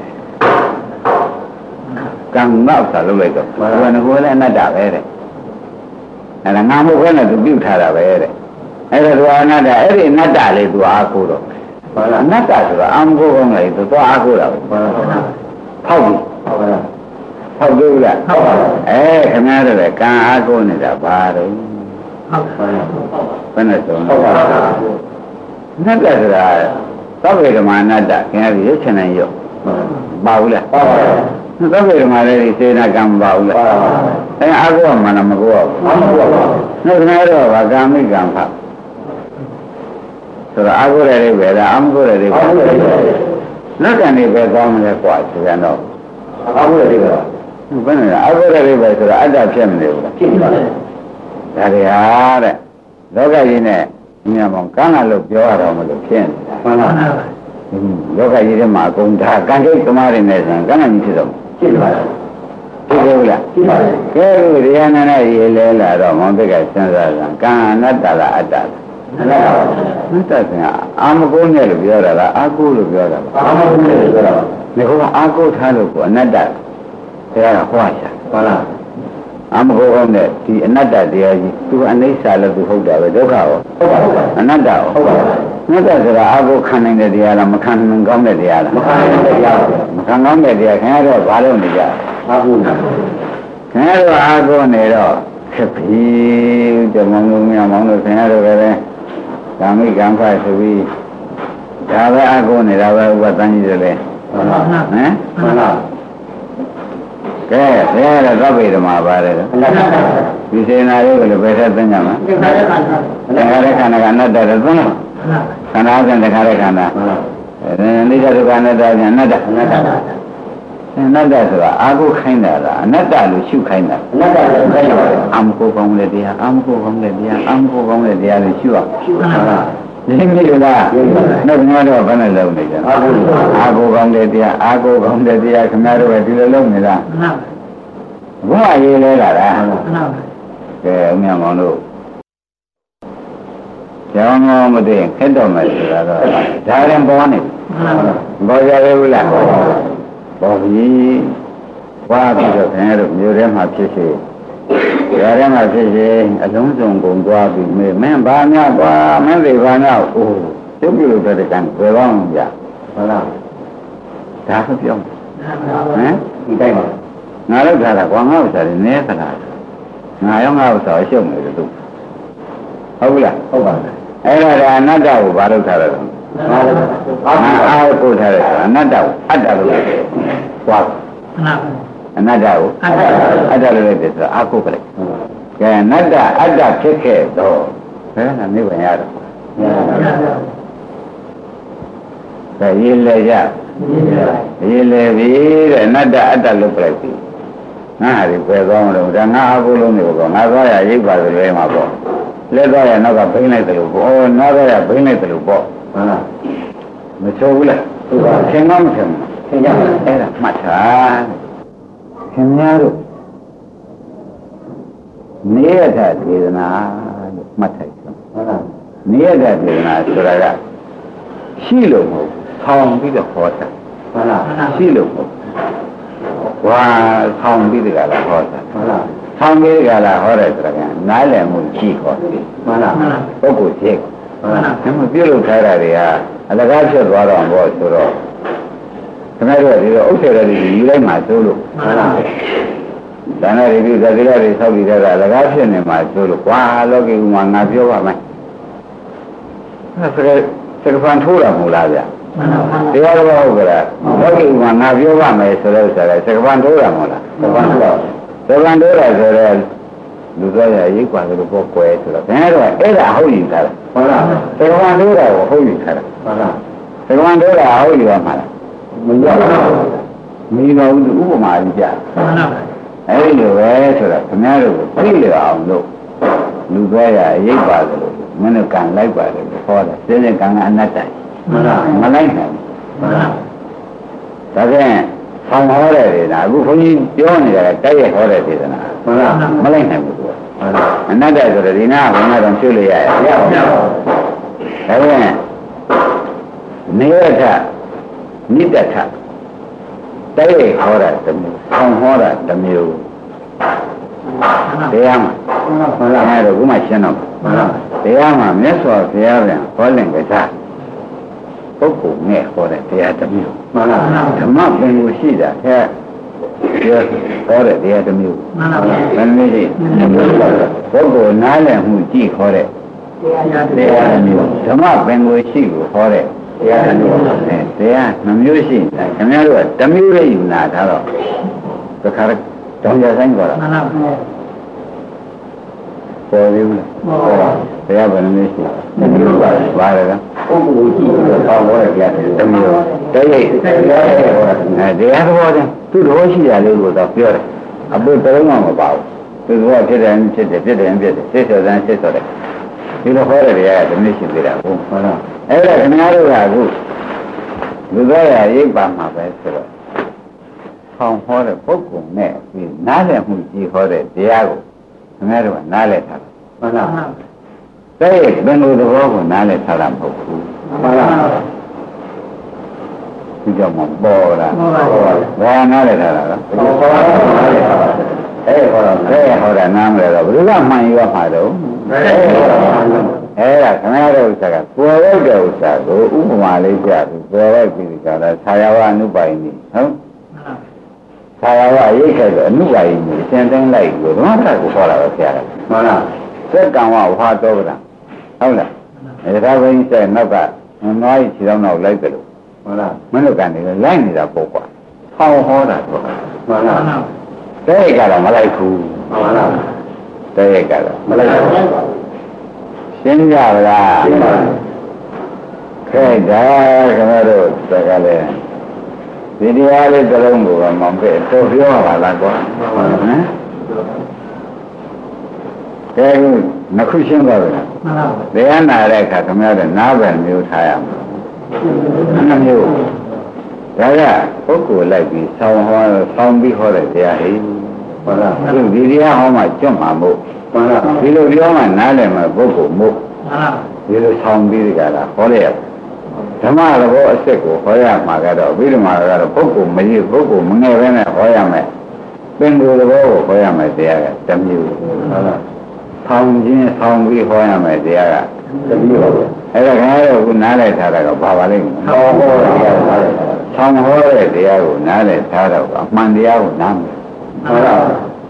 ကံငေါ့စာလုပ်လိုက်တော့ဘာလို့လဲကိုယ်လည်းအနတ္တပဲတဲ့အဲ့ဒါငါမဟုတ်ဘဲနဲ့သူပြုထားတာပဲတဲ့အဲ့ဒါသူအနတ္တအဲ့ဒီအနတ္တလေးသူအားကိုးတော့ဘာလဲအနတ္တဆိုတာအမကိုးကောင်းလိုက်သူသွားအားကိုးတာပဲဘာလဲဖောက်ပြီဟုတ်ပါလားဟုတ်ပြီလားဟုတ်ပါဘူးအဲခင်ဗျားတို့လည်းကံအားကိုးနေတာဘာတော့ဟုတ်ပါဘူးဘယ်နဲ့ဆိုဟုတ်ပါဘူးအနတ္တဆိုတာသဗ္ဗေဓမ္မာအနတ္တခင်ဗျားရုပ်ချင်နိုင်ရုပ်ပါဘူးလားပါပါဘူးသဗ္ဗေဓမ္မာလည်းစေနာကံမပါဘူးလားပါပါဘူးအဲအားကိုးမှလည်းမကိုးဘူးမကိုးပါဘူးနှုတ်ခင်ဗျားတို့ကကာမိကံဖတ်ဆိုတော့အားကိုးရတဲ့ပဲလားအမကိုးရတဲ့ပဲလက်ကနေပဲကောင်းမလဲကွာဆိုကြတော့အားကိုးရတဲ့ပဲဘယ်နဲ့အားကိုးရတဲ့ပဲဆိုတော့အတ္တဖြစ်မနေဘူးလားဖြစ်ပါလေဒါတွေဟာတဲ့လောကကြီးနဲ့မြတ်မောင်ကံလာလို့ပြောရတော့မလို့ဖြစ်နေတာမှန်ပါပါလောကကြီးထဲမှာအကုန်ဒါကံကိတ်သမားတွေနဲ့ဆိုရင်ကံကြီးဖြစ်တော့ဖြစ်ပါလားဖြစ်ဘူးလားဖြစ်ပါလေကဲလို့တရားနာနဲ့ရေလဲလာတော့မောင်ဘက်ကစဉ်းစားတာကံအနတ္တလားအတ္တလားအနတ္တပါအနတ္တဆိုရင်အာမကုန်းနဲ့လို့ပြောတာလားအာကုလို့ပြောတာလားအာမကုန်းနဲ့လို့ပြောတာပါဒီကောင်အာကုထားလို့ကိုအနတ္တတရားကဟောရဟုတ်လားအာမကိုကောင်းတဲ့ဒီအနတ္တတရားကြီးသူအနိစ္စလည်းသူဟုတ်တာပဲဒုက္ခရောဟုတ်ပါဘူးအနတ္တရောဟုတ်ပါဘူးအနတ္တဆိုတာအာကိုခံနိုင်တဲ့တရားလားမခံနိုင်ကောင်းတဲ့တရားလားမခံနိုင်တဲ့တရားမခံကောင်းတဲ့တရားခင်ဗျားတို့ဘာလို့နေကြအာကိုခင်ဗျားတို့အာကိုနေတော့ခက်ပြီတမန်လုံးများမောင်းလို့ခင်ဗျားတို့လည်းကာမိကံဖတ်ဆိုပြီးဒါပဲအာကိုနေတာပဲဥပဒန်းကြီးတယ်လေမှန်ပါဟမ်မှန်ပါကဲဘယ်ရသဗ္ဗေဓမ္မာပါတယ်ဒီစေနာလေးကိုလည်းဘယ်ထက်သိကြမှာသင်္ခါရခန္ဓာကအနတ္တတဲ့သုံးလားခန္ဓာအစဉ်သင်္ခါရခန္ဓာအဲနိစ္စဒုက္ခအနတ္တကအနတ္တအနတ္တအနတ္တဆိုတာအာဟုခိုင်းတာလားအနတ္တလို့ရှုခိုင်းတာအနတ္တလို့ခိုင်းတာအာမကိုကောင်းတဲ့တရားအာမကိုကောင်းတဲ့တရားအာမကိုကောင်းတဲ့တရားလို့ရှုရရှုတာရင်းပြီလားနောက်ခင်ဗျားတို့ဘယ်နဲ့လုံးနေကြလဲအာကိုကောင်းတဲ့တရားအာကိုကောင်းတဲ့တရားခင်ဗျားတို့ကဒီလိုလုံးနေလားမှန်ပါဘူးဘုရားရေးလဲလာတာမှန်ပါဘူးကဲအမြတ်မောင်တို့ကျောင်းတော်မသိခက်တော့မယ်ဆိုတာတော့ဒါရင်ပေါ်နေပေါ်ကြရဘူးလားပေါ်ပြီဝါပြီးတော့ခင်ဗျားတို့မြို့ထဲမှာဖြစ်စေရထဲမှာဖြစ်စေအလုံးစုံကုန်သွားပြီမေမင်းဘာများကွာမင်းတွေဘာများအိုးကျုပ်ပြုလို့တဲ့ကံဘယ်တော့မှကြဟုတ်လားဒါဆိုပြောဟမ်ဒီတိုင်းပါငါလောက်ထားတာကွာငါ့ဥစ္စာတွေနည်းသလားငါရောငါ့ဥစ္စာရှုပ်နေတယ်သူဟုတ်ပြီလားဟုတ်ပါဘူးအဲ့ဒါကအနတ္တကိုဘာလို့ထားရလဲအာအာကိုထားတယ်အနတ္တကိုအတ္တလို့ကွာအနတ္တကိုအတ္တလို့လည်းဆိုတာအာကိုကလေးကဲအနတ္တအတ္တဖြစ်ခဲ့တော့ဘယ်နဲ့နိဗ္ဗာန်ရတော့ကဲရေးလေကြရေးလေပြီတဲ့အနတ္တအတ္တလို့ပြလိုက်ပြီငါဟာဒီပဲကောင်းတော့ဒါငါအကုလုံးတွေကိုငါသွားရရိပ်ပါဆိုလဲမှာပေါ့လက်သွားရနောက်ကဘိန်းလိုက်တယ်လို့ပေါ့ဩနောက်သွားရဘိန်းလိုက်တယ်လို့ပေါ့ဟုတ်လားမချိုးဘူးလားဟုတ်ပါသင်္ကန်းမထင်ဘူးသင်္ကန်းအဲ့ဒါမှတ်ထားခင်ဗျားတို့နေရတဲ့ဒေသနာလို့မှတ်ထားကြဟုတ်လားနေရတဲ့ဒေသနာဆိုတာကရှိလို့မဟုတ်ဆောင်းပြီးတော့ဟောတာဟုတ်လားရှိလို့မဟုတ်ဝါဆောင်းပြီးတကလားဟောတာဟုတ်လားဆောင်းပြီးတကလားဟောတယ်ဆိုတာကနားလည်မှုရှိခေါ်တယ်ဟုတ်လားပုဂ္ဂိုလ်ရှိဟုတ်လားဒါမှပြုလုပ်ထားတာတွေကအလကားဖြစ်သွားတော့ဘောဆိုတော့ခင်ဗျားတို့ဒီတော့ဥစ္စာတွေယူလိုက်မှသို့လို့ဟုတ်လားဒါနဲ့ဒီသတိရတွေဆောက်ပြီးတဲ့ကအလကားဖြစ်နေမှသို့လို့ကွာလောကီဥမာငါပြောပါမယ်အဲ့ဒါစကဖန်ထိုးတာမဟုတ်လားဗျတရားတော်ဟုတ်ကလားလောကီဥမာငါပြောပါမယ်ဆိုတဲ့ဥစ္စာကစကဖန်ထိုးတာမဟုတ်လားစကဖန်ထိုးတာစကဖန်ထိုးတာဆိုတော့လူသားရရိပ်ပါလို့ပေါ့ကွယ်ဆိုတော့ဘယ်တော့အဲ့ဒါဟုတ်ယူထားတာဟုတ်လားစကဖန်ထိုးတာကိုဟုတ်ယူထားတာဟုတ်လားစကဖန်ထိုးတာဟုတ်ယူရမှာလားမရပါဘူးမိတော်ဥပမာကြီးကြမှန်ပါပါအဲ့ဒီလိုပဲဆိုတော့ခင်ဗျားတို့ကိုသိလအောင်လို့လူသားရရိပ်ပါလို့မင်းတို့ကံလိုက်ပါတယ်လို့ဟောတယ်စိစိကံကအနတ္တမှန်ပါမလိုက်နိုင်မှန်ပါဒါဖြင့်ဆောင်းဟောတဲ့ဒေသနာအခုဘုန်းကြီးပြောနေတာကတိုက်ရိုက်ဟောတဲ့ဒေသနာမှန်ပါမလိုက်နိုင်ဘူးကွာမှန်ပါအနတ္တဆိုတော့ဒီနာကဘုရားတော်ကျွလို့ရရမရပါဘူးဒါဖြင့်နေရထနိတ္တထတိုက်ရိုက်ဟောတာတစ်မျိုးဆောင်းဟောတာတစ်မျိုးတရားမှာမှန်လားအဲ့တော့ဘုမရှင်းတော့မှန်လားတရားမှာမြတ်စွာဘုရားပြန်ဟောလင်ကြတာပုဂ္ဂိုလ်နဲ့ဟောတဲ့တရားတစ်မျိုးမှန်လားဓမ္မပင်ကိုရှိတာအဲပြောဟောတဲ့တရားတစ်မျိုးမှန်လားဘယ်နည်းရှိပုဂ္ဂိုလ်နားလည်မှုကြည့်ဟောတဲ့တရားတရားတစ်မျိုးဓမ္မပင်ကိုရှိကိုဟောတဲ့တရားတစ်မျိုးအဲတရားနှမျိုးရှိတယ်ခင်ဗျားတို့ကတစ်မျိုးလေးယူနာထားတော့တခါတောင်းကြဆိုင်ကြတာမှန်ပါဘူးပေါ်သေးဘူးလားပေါ်ပါတရားဘယ်နည်းရှိလဲတစ်မျိုးပါပါလေကပုဂ္ဂိုလ်ကြည့်တော့တောင်းဟောတဲ့တရားတစ်မျိုးတည်းတရားဟောတာအဲတရားဟောတယ်သူ့တော်ရှိရလေးကိုတော့ပြောတယ်အပုတ်တလုံးမှမပါဘူးသူကဖြစ်တယ်ဖြစ်တယ်ဖြစ်တယ်ဖြစ်တယ်စိတ်ဆောစမ်းစိတ်ဆောတယ်ဒီလိုဟောတဲ့တရားကတစ်မျိုးရှိသေးတာဟုတ်မှန်လားအဲ့ဒါခင်ဗျားတို့ကအခုလူသားရရိပ်ပါမှာပဲဆိုတော့ဆောင်းဟောတဲ့ပုဂ္ဂိုလ်နဲ့ဒီနားလည်မှုကြီးဟောတဲ့တရားကိုခင်ဗျားတို့ကနားလည်ထားတာမှန်လားတဲ့ဘယ်လိုသဘောကိုနားလည်ထားတာမဟုတ်ဘူးမှန်လားဒီကြောင့်မပေါ်လားပေါ်ပါဘာနားလည်ထားတာလဲပေါ်ပါနားလည်ထားပါအဲဟောတာအဲဟောတာနားမလဲတော့ဘယ်လိုမှမှန်ရောမှာတော့အဲဒါခင်ဗျားတို့ဥစ္စာကပေါ်လိုက်တဲ့ဥစ္စာကိုဥပမာလေးပြပြီးပေါ်လိုက်ပြီးကြတာဆာယဝအနုပိုင်နေဟုတ်ဆာယဝရိတ်ခဲ့တော့အနုပိုင်နေစင်တိုင်းလိုက်ကိုဓမ္မတာကိုခေါ်တာပဲဆရာကမှန်လားစက်ကံဝဝါတော်ဗဒဟုတ်လားအဲဒါဘင်းဆက်နောက်ကနွားကြီးခြေတော်နောက်လိုက်တယ်လို့မှန်လားမင်းတို့ကနေလိုက်နေတာပေါ့ကွာဟောဟောတာတော့မှန်လားတဲ့ကတော့မလိုက်ဘူးမှန်လားတဲ့ကတော့မလိုက်ဘူးရှင်းကြပါလားရှင်းပါပြီခဲဒါခင်ဗျားတို့တကလည်းဒီတရားလေးတစ်လုံးကိုမှမပြည့်တော့ပြောပါလားကွာဟမ်ကဲနှစ်ခုရှင်းသွားပြီလားမှန်ပါဘူးတရားနာတဲ့အခါခင်ဗျားတို့နားပဲမျိုးထားရမှာနှစ်မျိုးဒါကပုဂ္ဂိုလ်လိုက်ပြီးဆောင်းဟောဆောင်းပြီးဟောတဲ့တရားဟိဟုတ်လားအခုဒီတရားဟောမှကျွတ်မှာမို့ဟုတ်လားဒီလိုပြောမှနားလည်မှာပုဂ္ဂိုလ်မို့ဟုတ်လားဒီလိုဆောင်းပြီးကြတာဟောရဓမ္မသဘောအစစ်ကိုဟောရမှာကတော့ပြီးတော့မှကတော့ပုဂ္ဂိုလ်မကြီးပုဂ္ဂိုလ်မငယ်ပဲနဲ့ဟောရမယ်ပင်ကိုယ်သဘောကိုဟောရမယ်တရားကတမျိုးဟုတ်လားဆောင်းခြင်းဆောင်းပြီးဟောရမယ်တရားကတမျိုးပါပဲအဲ့ဒါခင်ဗျားတို့ကနားလည်ထားတာကဘာပါလိမ့်မလဲဆောင်းဟောတဲ့တရားကိုဆောင်းဟောတဲ့တရားကိုနားလည်ထားတော့အမှန်တရားကိုနားမယ်ဟုတ်လား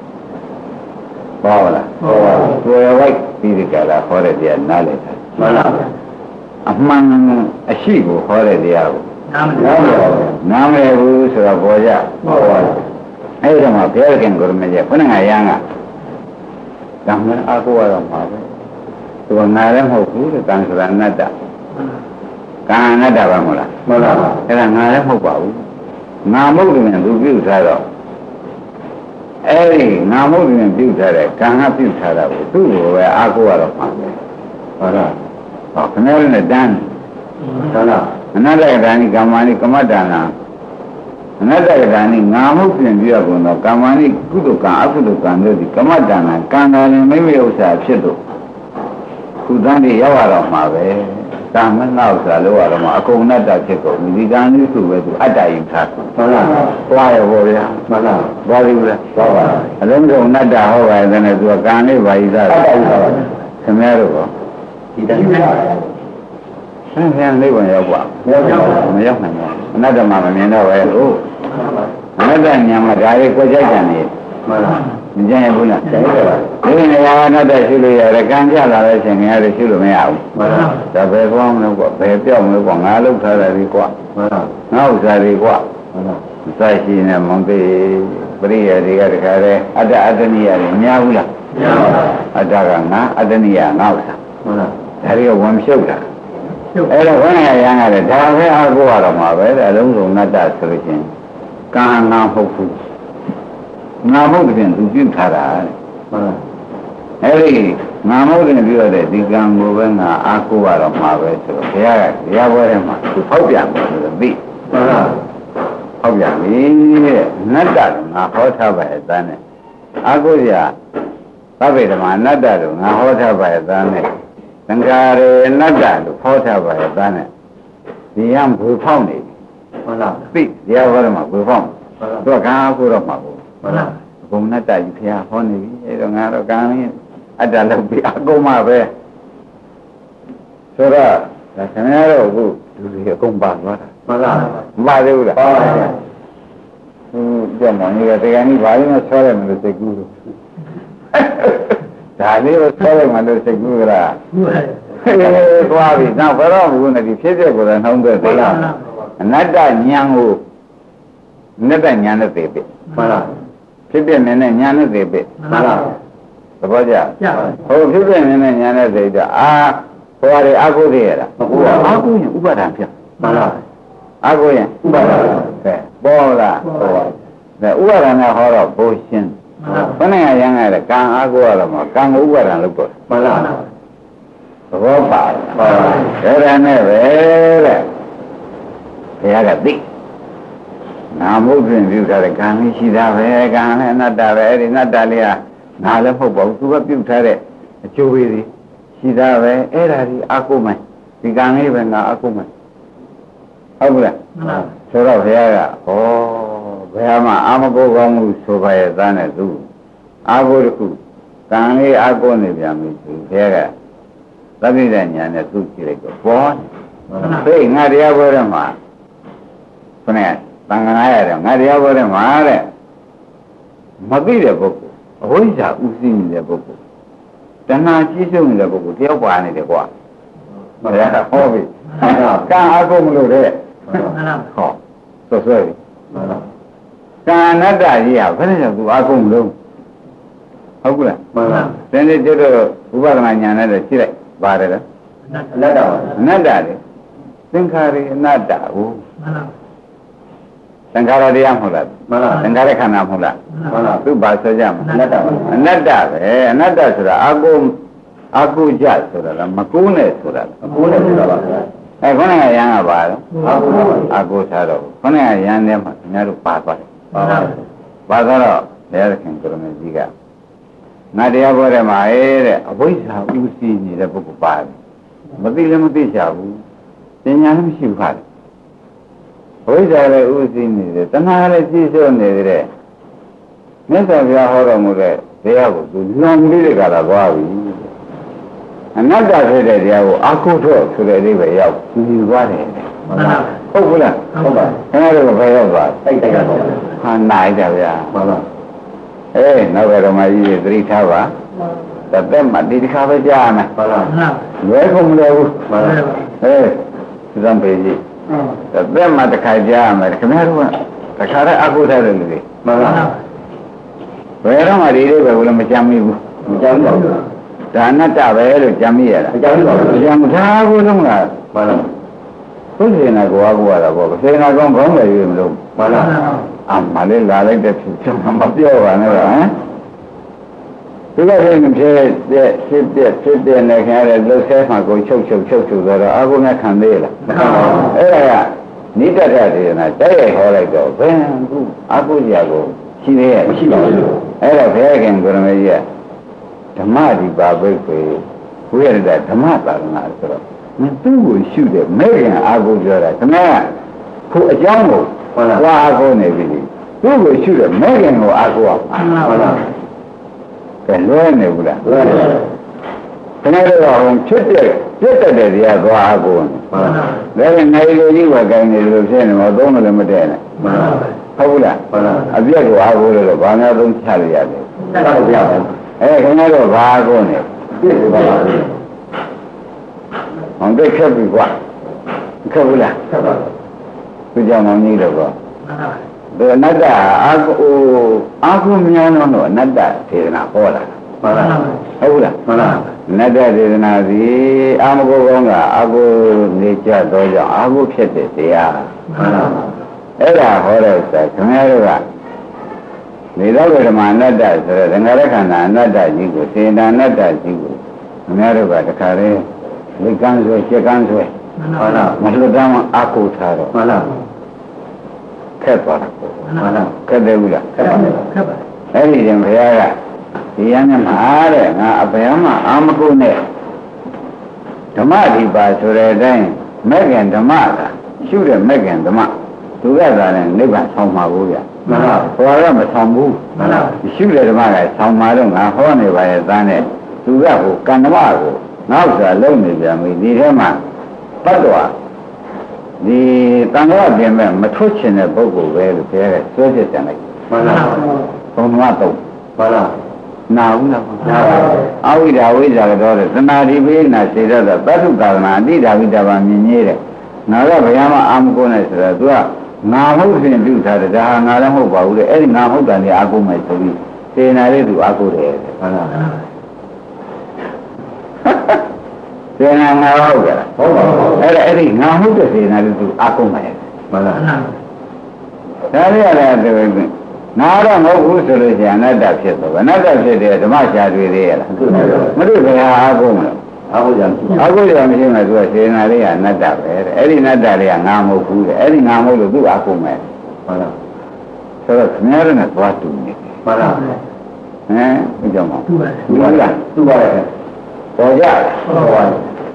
ဘောလားဟုတ်ပါဘူးကိုယ်ဝိုက်ပြီးဒီကလာဟောတဲ့တရားနားလည်ထားမှန်လားအမှန်အရှိကိုဟောတဲ့တရားကိုနားမလဲနားမလဲဘူးဆိုတော့ပေါ်ကြဟုတ်ပါဘူးအဲ့ဒီမှာဘုရားခင်ကိုရမကြီးခொနငါရမ်းကတမ်းအကူရတော့မှာပဲသူကငါလည်းမဟုတ်ဘူးတဲ့တန်ဆိုတာအနတ္တကံအနတ္တပါမလားမှန်ပါပါအဲ့ဒါငါလည်းမဟုတ်ပါဘူးငါမဟုတ်တယ်သူပြုထားတော့အဲ့ဒီငါမဟုတ်တယ်ပြုထားတဲ့ကံကပြုထားတာကိုသူ့ကိုပဲအာကိုရတော့မှာပဲဟုတ်လားဟောခဏလေးနဲ့တန်းဟုတ်လားအနတ္တကံကမ္မနိကမ္မတနာအနတ္တကံငါမဟုတ်ပြင်ပြရကုန်တော့ကမ္မနိကုသကံအကုသကံတို့ဒီကမ္မတနာကံတော်ရင်မိမိဥစ္စာဖြစ်တော့ခုတန်းတွေရောက်ရတော့မှာပဲကာမနာဥစ္စာလို့ရတော့မှာအကုန်အနတ္တဖြစ်ကုန်ဒီကံလေးစုပဲသူအတ္တယူထားဟုတ်လားသွားရပါဗျာမှန်လားသွားပြီလားသွားပါအလုံးစုံအနတ္တဟောပါရဲ့နဲ့သူကကံလေးပါယူသားတယ်ခင်ဗျားတို့ကဒီတိုင်းဆင်းရဲလေးဝင်ရောက်ပါမရောက်မရောက်နိုင်ဘူးအနတ္တမှာမမြင်တော့ပဲဟုတ်အနတ္တညာမှာဒါလေးကိုကြိုက်ကြတယ်မှန်လားမကြရင်ဘူးလားကြိုက်တယ်ပါဒီနေရာအနတ္တရှိလို့ရတယ်ကံကြလာတဲ့ချိန်ငယ်ရတယ်ရှိလို့မရဘူးမှန်လားဒါပဲကောင်းလို့ကွာဘယ်ပြောင်းလို့ကွာငါလောက်ထားတယ်ဒီကွာမှန်လားငါဥစ္စာတွေကွာမှန်လားစိုက်ရှိနေမောင်သေးပရိယာတွေကတခါတည်းအတ္တအတ္တနိယတွေများဘူးလားများပါဘူးအတ္တကငါအတ္တနိယငါဥစ္စာမှန်လားဒါတွေကဝန်ဖြုတ်တာအဲ့တော့ဘယ်နဲ့ရမ်းရတယ်ဒါပဲအကူရတော့မှာပဲအလုံးစုံနတ္တဆိုလို့ချင်းကံငါမဟုတ်ဘူးငါမဟုတ်တဲ့သူပြုထားတာဟုတ်လားအဲ့ဒီငါမဟုတ်တဲ့ပြောတဲ့ဒီကံကိုပဲငါအကူရတော့မှာပဲဆိုတော့ဘုရားကတရားပွဲထဲမှာသူဖောက်ပြန်တယ်ဆိုတော့သိဟုတ်လားဖောက်ပြန်ပြီတဲ့နတ္တကငါဟောထားပါရဲ့သားနဲ့အကူရသဗ္ဗေဓမ္မနတ္တတော့ငါဟောထားပါရဲ့သားနဲ့သံဃာရေနတ္တလို့ဟောထားပါရဲ့သားနဲ့ဒီရံဘူဖောက်နေပြီဟုတ်လားသိတရားဟောတယ်မှာဘူဖောက်သူကကံအကူတော့မှာဘူးဟုတ်လားဘုံနတ္တကြီးဖျားဟောနေပြီအဲ့တော့ငါတော့ကံလေးအတ္တလုပ်ပြီးအကုန်မှပဲဆိုတော့ဒါခင်ဗျားတို့အခုလူတွေအကုန်ပါသွားတာမှန်လားမပါသေးဘူးလားပါပါဗျာဟိုကြောက်မောင်ကြီးကတရားကြီးဘာလို့မဆောရဲမလို့စိတ်ကူးလို့ဒါလေးကိုဆောရဲမလို့စိတ်ကူးကြလားသွားပြီနောက်ဘယ်တော့ဘူးနဲ့ဒီဖြစ်ဖြစ်ကိုလည်းနှောင်းသက်သေးလားအနတ္တဉာဏ်ကိုအနတ္တဉာဏ်နဲ့သိပြီမှန်လားဖြစ်ဖြစ်နေနဲ့ဉာဏ်နဲ့သိပြီမှန်လားသဘောကျဟိုဖြစ်ဖြစ်နေနဲ့ဉာဏ်နဲ့သိတော့အာဟိုဟာတွေအာဟုသေးရလားမဟုတ်ဘူးအာဟုရင်ဥပါဒံဖြစ်မှန်လားအာဟုရင်ဥပါဒံကဲပေါ်လားဟောဒါဥပါဒံနဲ့ဟောတော့ဘိုးရှင်းဘယ်နဲ့ရမ်းရတယ်ကံအာဟုရတော့မှာကံကိုဥပါဒံလုပ်တော့မှန်လားသဘောပါလားဒါရနဲ့ပဲတဲ့ဘုရားကသိနာမုတ်ပြင်ပြုထားတဲ့ကံလေးရှိတာပဲကံလည်းအနတ္တပဲအဲ့ဒီအနတ္တလေးကငါလည်းမဟုတ်ပါဘူးသူကပြုထားတဲ့အကျိုးပေးစီရှိတာပဲအဲ့ဒါဒီအကုမိုင်းဒီကံလေးပဲငါအကုမိုင်းဟုတ်ဘူးလားမှန်ပါဆိုတော့ဘုရားကဩဘယ်မှာအာမကိုကောင်းမှုဆိုပါရဲ့သားနဲ့သူအာကိုတစ်ခုကံလေးအာကိုနေပြန်ပြီသူဘဲကသတိတဲ့ညာနဲ့သူ့ကြည့်လိုက်တော့ပေါ်သိငါတရားပွဲထဲမှာခနဲ့တန်ခါရရတယ်ငါတရားပွဲထဲမှာတဲ့မသိတဲ့ပုဂ္ဂိုလ်အဝိဇ္ဇာဥသိနေတဲ့ပုဂ္ဂိုလ်တဏှာကြီးစုံနေတဲ့ပုဂ္ဂိုလ်တယောက်ပါနေတယ်ကွာမရဟုတ်ပြီကံအာကိုမလို့တဲ့ဟောဆွဆွဲပြီကံအနတ္တကြီးဟာဘယ်နဲ့ကြောင့်သူအာကိုမလို့ဟုတ်ကဲ့မှန်ပါဒီနေ့ကျတော့ဥပဒနာညာနဲ့ရှိလိုက်ပါတယ်လားအနတ္တပါအနတ္တလေသင်္ခါရအနတ္တကိုမှန်ပါသင်္ခါရတရားမဟုတ်လားမှန်ပါသင်္ခါရခန္ဓာမဟုတ်လားမှန်ပါသူဘာဆိုကြမလဲအနတ္တပါအနတ္တပဲအနတ္တဆိုတာအာကိုအာကိုကြဆိုတာလားမကူးနဲ့ဆိုတာလားမကူးနဲ့ဆိုတာပါအဲခေါင်းကရန်ကပါတော့အာကိုအာကိုထားတော့ခေါင်းကရန်ထဲမှာခင်ဗျားတို့ပါသွားတယ်ပါသွားတော့ဘုရားခင်ကိုရမေကြီးကငါတရားဘောထဲမှာအဲတဲ့အဝိဇ္ဇာဥသိနေတဲ့ပုဂ္ဂိုလ်ပါတယ်မသိလည်းမသိချဘူးပညာလည်းမရှိဘူးခါတယ်အဝိဇ္ဇာလည်းဥသိနေတယ်တဏှာလည်းကြီးစိုးနေတယ်မြတ်စွာဘုရားဟောတော်မူတဲ့တရားကိုသူလွန်ပြီးတဲ့ကလာသွားပြီအနတ္တဖြစ်တဲ့တရားကိုအာကုထောဆိုတဲ့အဓိပ္ပာယ်ရောက်ယူသွားတယ်ဟုတ်ဘူးလားဟုတ်ပါခင်ဗျားတို့ကဘယ်ရောက်သွားစိတ်တိုက်တော့ဟာနိုင်တယ်ဗျာမှန်ပါအေးနောက်ကတော့မကြီးသတိထားပါတသက်မှဒီတစ်ခါပဲကြားရမယ်ဟုတ်လားလွယ်ကုန်မလို့ဘူးမှန်ပါအေးသံပေကြီးတသက်မှတစ်ခါကြားရမယ်ခင်ဗျားတို့ကတစ်ခါတည်းအကုထားတယ်လူတွေမှန်ပါဘယ်တော့မှဒီလေးပဲဘယ်လိုမကြမ်းမိဘူးမကြမ်းပါဘူးဒါအနတ္တပဲလို့ကြမ်းမိရတာမကြမ်းပါဘူးကြမ်းထားဘူးလုံးလားမှန်ပါဘုရားနာကိုအကူရတာပေါ့စေနာကောင်းကောင်းပဲရွေးမလို့မှန်ပါအမှလည်းလာလိုက်တဲ့ဖြစ်ချင်မပြောပါနဲ့ဟမ်ဒီလိုဖြစ်နေဖြစ်တဲ့ဖြစ်တဲ့ဖြစ်တဲ့နဲ့ခင်ဗျားတို့လှုပ်ဆဲမှာကိုချုပ်ချုပ်ချုပ်ချုပ်ဆိုတော့အာဟုနဲ့ခံသေးလားမခံပါဘူးအဲ့ဒါကနိတ္တတဒေသနာတိုက်ရိုက်ဟောလိုက်တော့ဘယ်ခုအာဟုကြာကိုရှိသေးရဲ့မရှိပါဘူးအဲ့တော့ဘုရားခင်ကိုရမေကြီးကဓမ္မဒီပါဘိက္ခေဝိရဒဓမ္မသာသနာဆိုတော့မင်းသူ့ကိုရှုတဲ့မဲ့ခင်အာဟုပြောတာခင်ဗျားခုအကြောင်းကိုဟုတ်လားအာဟုနေပြီသူ့ကိုရှုတဲ့မဲ့ခင်ကိုအာဟုအောင်ဟုတ်လားကဲလွဲနေဘူးလားလွဲနေခင်ဗျားတို့ကဟိုဖြစ်တဲ့ပြတ်တဲ့တရားသွားအာဟုဟုတ်လားဒါနဲ့နိုင်လူကြီးကကိုင်းနေလို့ဖြစ်နေတော့သုံးလို့မတည့်နဲ့မှန်ပါဟုတ်ဘူးလားဟုတ်လားအပြည့်ကိုအာဟုလို့တော့ဘာများသုံးချလို့ရတယ်တက်တော့ပြရမယ်အဲခင်ဗျားတို့ဘာအာဟုနေပြည့်ပါပါဟောတဲ့ခက်ပြီကွာခက်ဘူးလားခက်ပါသူကြောင့်မကြီးတော့ကောဒီအနတ္တအာကိုအာကိုများတော့အနတ္တဒေသနာဟောတာမှန်ပါဟုတ်ဘူးလားမှန်ပါအနတ္တဒေသနာစီအာမကိုကောင်းကအကိုနေကြတော့ကြောင့်အာကိုဖြစ်တဲ့တရားမှန်ပါအဲ့ဒါဟောတဲ့ဆိုခင်ဗျားတို့ကနေတော့ဓမ္မအနတ္တဆိုတဲ့သင်္ခါရခန္ဓာအနတ္တကြီးကိုစေတအနတ္တကြီးကိုခင်ဗျားတို့ကတခါတည်းလက်ကန်းဆွဲချက်ကန်းဆွဲဟုတ်လားမလွတ်တမ်းအာကိုထားတော့ဟုတ်လားခက်သွားတာဟုတ်လားခက်တယ်ဘူးလားခက်ပါခက်ပါအဲ့ဒီရင်ဘုရားကဒီရမ်းမှာတဲ့ငါအဘယ်မှအာမကုနဲ့ဓမ္မဒီပါဆိုတဲ့အတိုင်းမဲ့ခင်ဓမ္မကရှုတဲ့မဲ့ခင်ဓမ္မသူကသာနဲ့နိဗ္ဗာန်ဆောင်မှာဘူးဗျာမှန်ပါဘုရားကမဆောင်ဘူးမှန်ပါရှုတဲ့ဓမ္မကဆောင်မှာတော့ငါဟောနေပါရဲ့သားနဲ့သူကဟိုကံဓမ္မကိုနောက်ဆိုလုံနေပြန်ပြီဒီထဲမှာပတ်တော်ဒီတန်ခါပြင်မဲ့မထွက်ချင်တဲ့ပုဂ္ဂိုလ်ပဲလို့ပြောရဲဆွဲချက်တန်လိုက်မှန်ပါဘုံမတော့မှန်ပါနာဘူးလားနာပါအဝိဒါဝိဇ္ဇာကတော့သနာတိပိနာစေတတ်တာသတ္ထုသာသနာအတိဒါဝိတဘာမြင်ကြီးတဲ့ငါကဘုရားမအာမကိုနဲ့ဆိုတော့ तू ကငါဟုတ်စဉ်ပြုထားတယ်ဒါဟာငါလည်းမဟုတ်ပါဘူးတဲ့အဲ့ဒီငါဟုတ်တယ်လေအာကိုမယ်ဆိုပြီးစေနာလေး तू အာကိုတယ်မှန်ပါစေနာငါဟုတ်ကြလားဟုတ်ပါဘူးအဲ့ဒါအဲ့ဒီငါဟုတ်တဲ့စေနာလေး तू အာကိုမယ်မှန်ပါဒါလေးရတယ်နာတော့မဟုတ်ဘူးဆိုလို့ရှိရင်အနတ္တဖြစ်တော့အနတ္တဖြစ်တဲ့ဓမ္မရှားတွေသေးရလားမတွေ့ဘယ်ဟာအာကိုမလို့အာကိုရအာကိုရမရှိမှသူကစေနာလေးကအနတ္တပဲတဲ့အဲ့ဒီအနတ္တလေးကငါမဟုတ်ဘူးတဲ့အဲ့ဒီငါမဟုတ်လို့သူ့အာကိုမယ်ဟုတ်လားဆိုတော့ခင်ဗျားတို့နဲ့သွားတူနေတယ်မှန်ပါဟမ်ဘယ်ကြောင့်မတူပါတူပါလားတူပါရဲ့ပေါ်ကြဟုတ်ပါ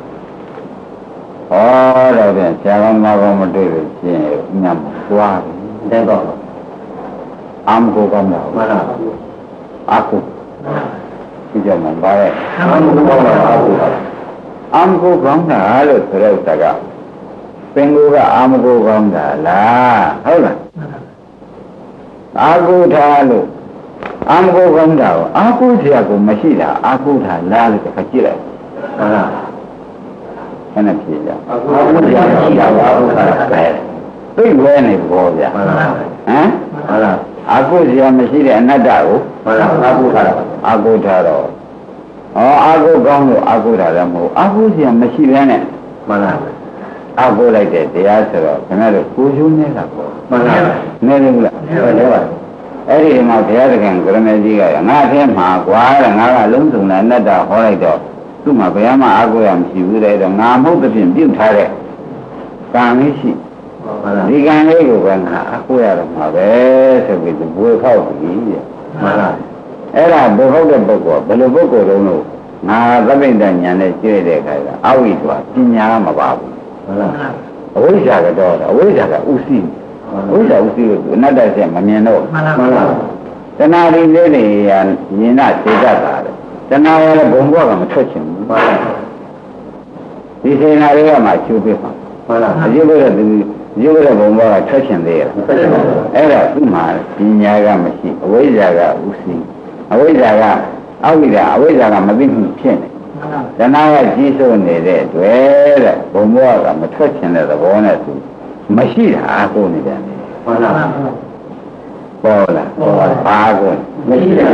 ဟောတော့ပြန်ဆရာကောင်းမကောင်းမတွေ့လို့ရှင်းညံ့သွားတယ်တဲ့တော့အာမကိုကောင်းတာမှန်ပါအာကိုဒီကြောင့်မှပါရဲ့အာမဂုကောင်းတာအာဟုအာမဂုကောင်းတာလို့ဆိုတဲ့ဥစ္စာကပင်ကိုကအာမဂုကောင်းတာလားဟုတ်လားအာဟုထားလို့အာမဂုကောင်းတာကိုအာဟုဆရာကိုမရှိတာအာဟုထားလားလို့ခကြည့်လိုက်ဟုတ်လားခဏဖြေကြအာဟုဆရာမရှိတာအာဟုထားပဲသိဝဲနေဘောဗျာဟမ်ဟုတ်လားအာဟုဆရာမရှိတဲ့အနတ္တကိုဟုတ်လားအာဟုထားတာအာဟုထားတော့ဩအာဟုကောင်းလို့အာဟုထားတယ်မဟုတ်အာဟုဆရာမရှိဘဲနဲ့မှန်လားအာဟုလိုက်တဲ့တရားဆိုတော့ခင်ဗျားတို့ကိုချိုးနေတာပေါ့မှန်လားနေတယ်ဘူးလားနေပါအဲ့ဒီမှာဘုရားသခင်ကရမေကြီးကငါအထက်မှာကွာတဲ့ငါကလုံးစုံတဲ့အနတ္တဟောလိုက်တော့သူ့မှာဘယ်မှအာဟုရမရှိဘူးတဲ့တော့ငါမဟုတ်သဖြင့်ပြုတ်ထားတဲ့ကံလေးရှိဒီကံလေးကိုပဲငါအာဟုရတော့မှာပဲဆိုပြီးသူဘွေဖောက်ပြီးတဲ့မှန်လားအဲ့ဒါဘုဟုတ်တဲ့ပုဂ္ဂိုလ်ဘယ်လိုပုဂ္ဂိုလ်တုန်းလို့ငါသဗ္ဗိတဉာဏ်နဲ့ကြည့်တဲ့အခါကျအဝိဇ္ဇာပညာမပါဘူးဟုတ်လားအဝိဇ္ဇာကတော့အဝိဇ္ဇာကဥသိဝိဇ္ဇာဥသိလို့အနတ္တဆက်မမြင်တော့မှန်လားတဏှာရင်းလေးတွေရမြင်နာစေတတ်တာတဲ့တဏှာရလည်းဘုံဘဝကမထွက်ချင်ဘူးမှန်လားဒီစေနာတွေကမှချူပေးမှာမှန်လားအကျိုးတဲ့သူရုပ်ရတဲ့ဘုံဘဝကထွက်ချင်သေးရလားအဲ့ဒါသူ့မှာပညာကမရှိအဝိဇ္ဇာကဥသိအဝိဇ္ဇာကအဝိဇ္ဇာအဝိဇ္ဇာကမသိမှုဖြစ်နေတဏှာကကြီးစိုးနေတဲ့တွေ့တဲ့ဘုံဘဝကမထွက်ချင်တဲ့သဘောနဲ့သူမရှိတာအကုန်နေတယ်ဟုတ်လားပေါ်လားဘာကုန်မရှိတာ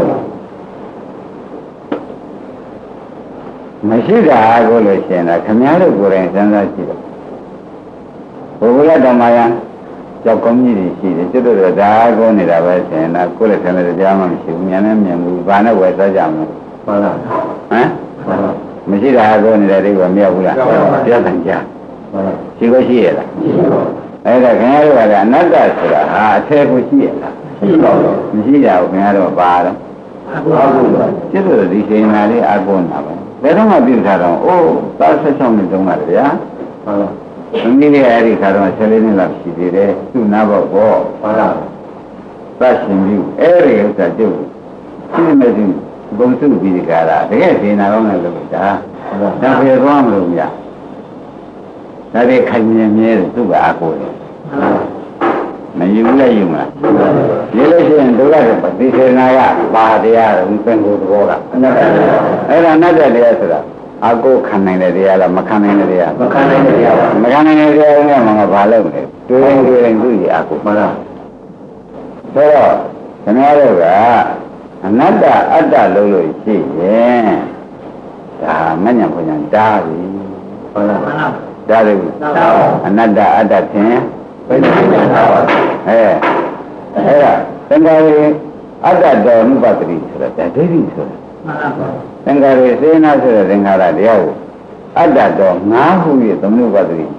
မရှိတာအကုန်လို့ရှင်တာခမည်းတော်ကိုယ်တိုင်စဉ်းစားကြည့်တော့ဘုရားဓမ္မယံကြောက်ကောင်းကြီးတွေရှိတယ်ကျွတ်တော့ဒါအကုန်နေတာပဲရှင်တာကိုယ်လည်းဆင်းလည်းကြားမှမရှိဘူးမြန်လည်းမြန်ဘူးဘာနဲ့ဝယ်စားကြမလဲဟုတ်လားဟမ်မရှိတာအကုန်နေတဲ့အိဗယ်မရောက်ဘူးလားပြတ်တယ်ကြားရှိကိုရှိရလားအဲ့ဒါခင်ဗျားတို့ကအနတ္တဆိုတာဟာအထက်ကိုရှိရလားရှိပါဘူးမရှိတာကိုခင်ဗျားတို့ပါတော့အာဟုတော့ကျွတ်တော့ဒီစေနာလေးအကုန်နာပဲဘယ်တော့မှပြုထားတော့အိုးသားဆက်ဆောင်နေတုန်းကတည်းကဟုတ်လားသမီးလေးအဲ့ဒီခါတော့ဆယ်လေးနှစ်လောက်ရှိသေးတယ်သူ့နာဘောပေါ့ဟုတ်လားသတ်ရှင်ပြီအဲ့ဒီဥစ္စာကျုပ်ရှိနေတယ်ဘုံစုပြီးဒီကရာတကယ်စေနာကောင်းတယ်လို့ဒါဟုတ်လားဒါပြေသွားမလို့မရဒါတွေခိုင်မြဲမြဲတယ်သူ့ကအကိုတယ်မယူလည်းယူမှာဒီလိုရှိရင်ဒုက္ခတွေပฏิစေနာကပါတရားတော့သင်္ကိုယ်သဘောကအနတ္တအဲ့ဒါအနတ္တတရားဆိုတာအကိုခံနိုင်တဲ့တရားလားမခံနိုင်တဲ့တရားမခံနိုင်တဲ့တရားပါမခံနိုင်တဲ့တရားကမှငါဘာလုပ်လဲတွေးရင်တွေးရင်သူ့ကြီးအကိုမှန်လားဆိုတော့ခင်ဗျားတို့ကအနတ္တအတ္တလို့လို့ရှိရင်ဒါမဉ္ဇဉ်ဘုညာတားပြီဟုတ်လားမှန်လားတားတယ်အနတ္တအတ္တဖြင့်ဘယ်လိုလဲတားပါအဲအဲ့ဒါသင်္ခါရအတ္တတော်ဥပတ္တိဆိုတာဒိဋ္ဌိဆိုတာသင်္ခါရစေနာဆိုတဲ့သင်္ခါရတရားကိုအတ္တတော်ငါးခုရဲ့သမုပ္ပါဒ်ရှိ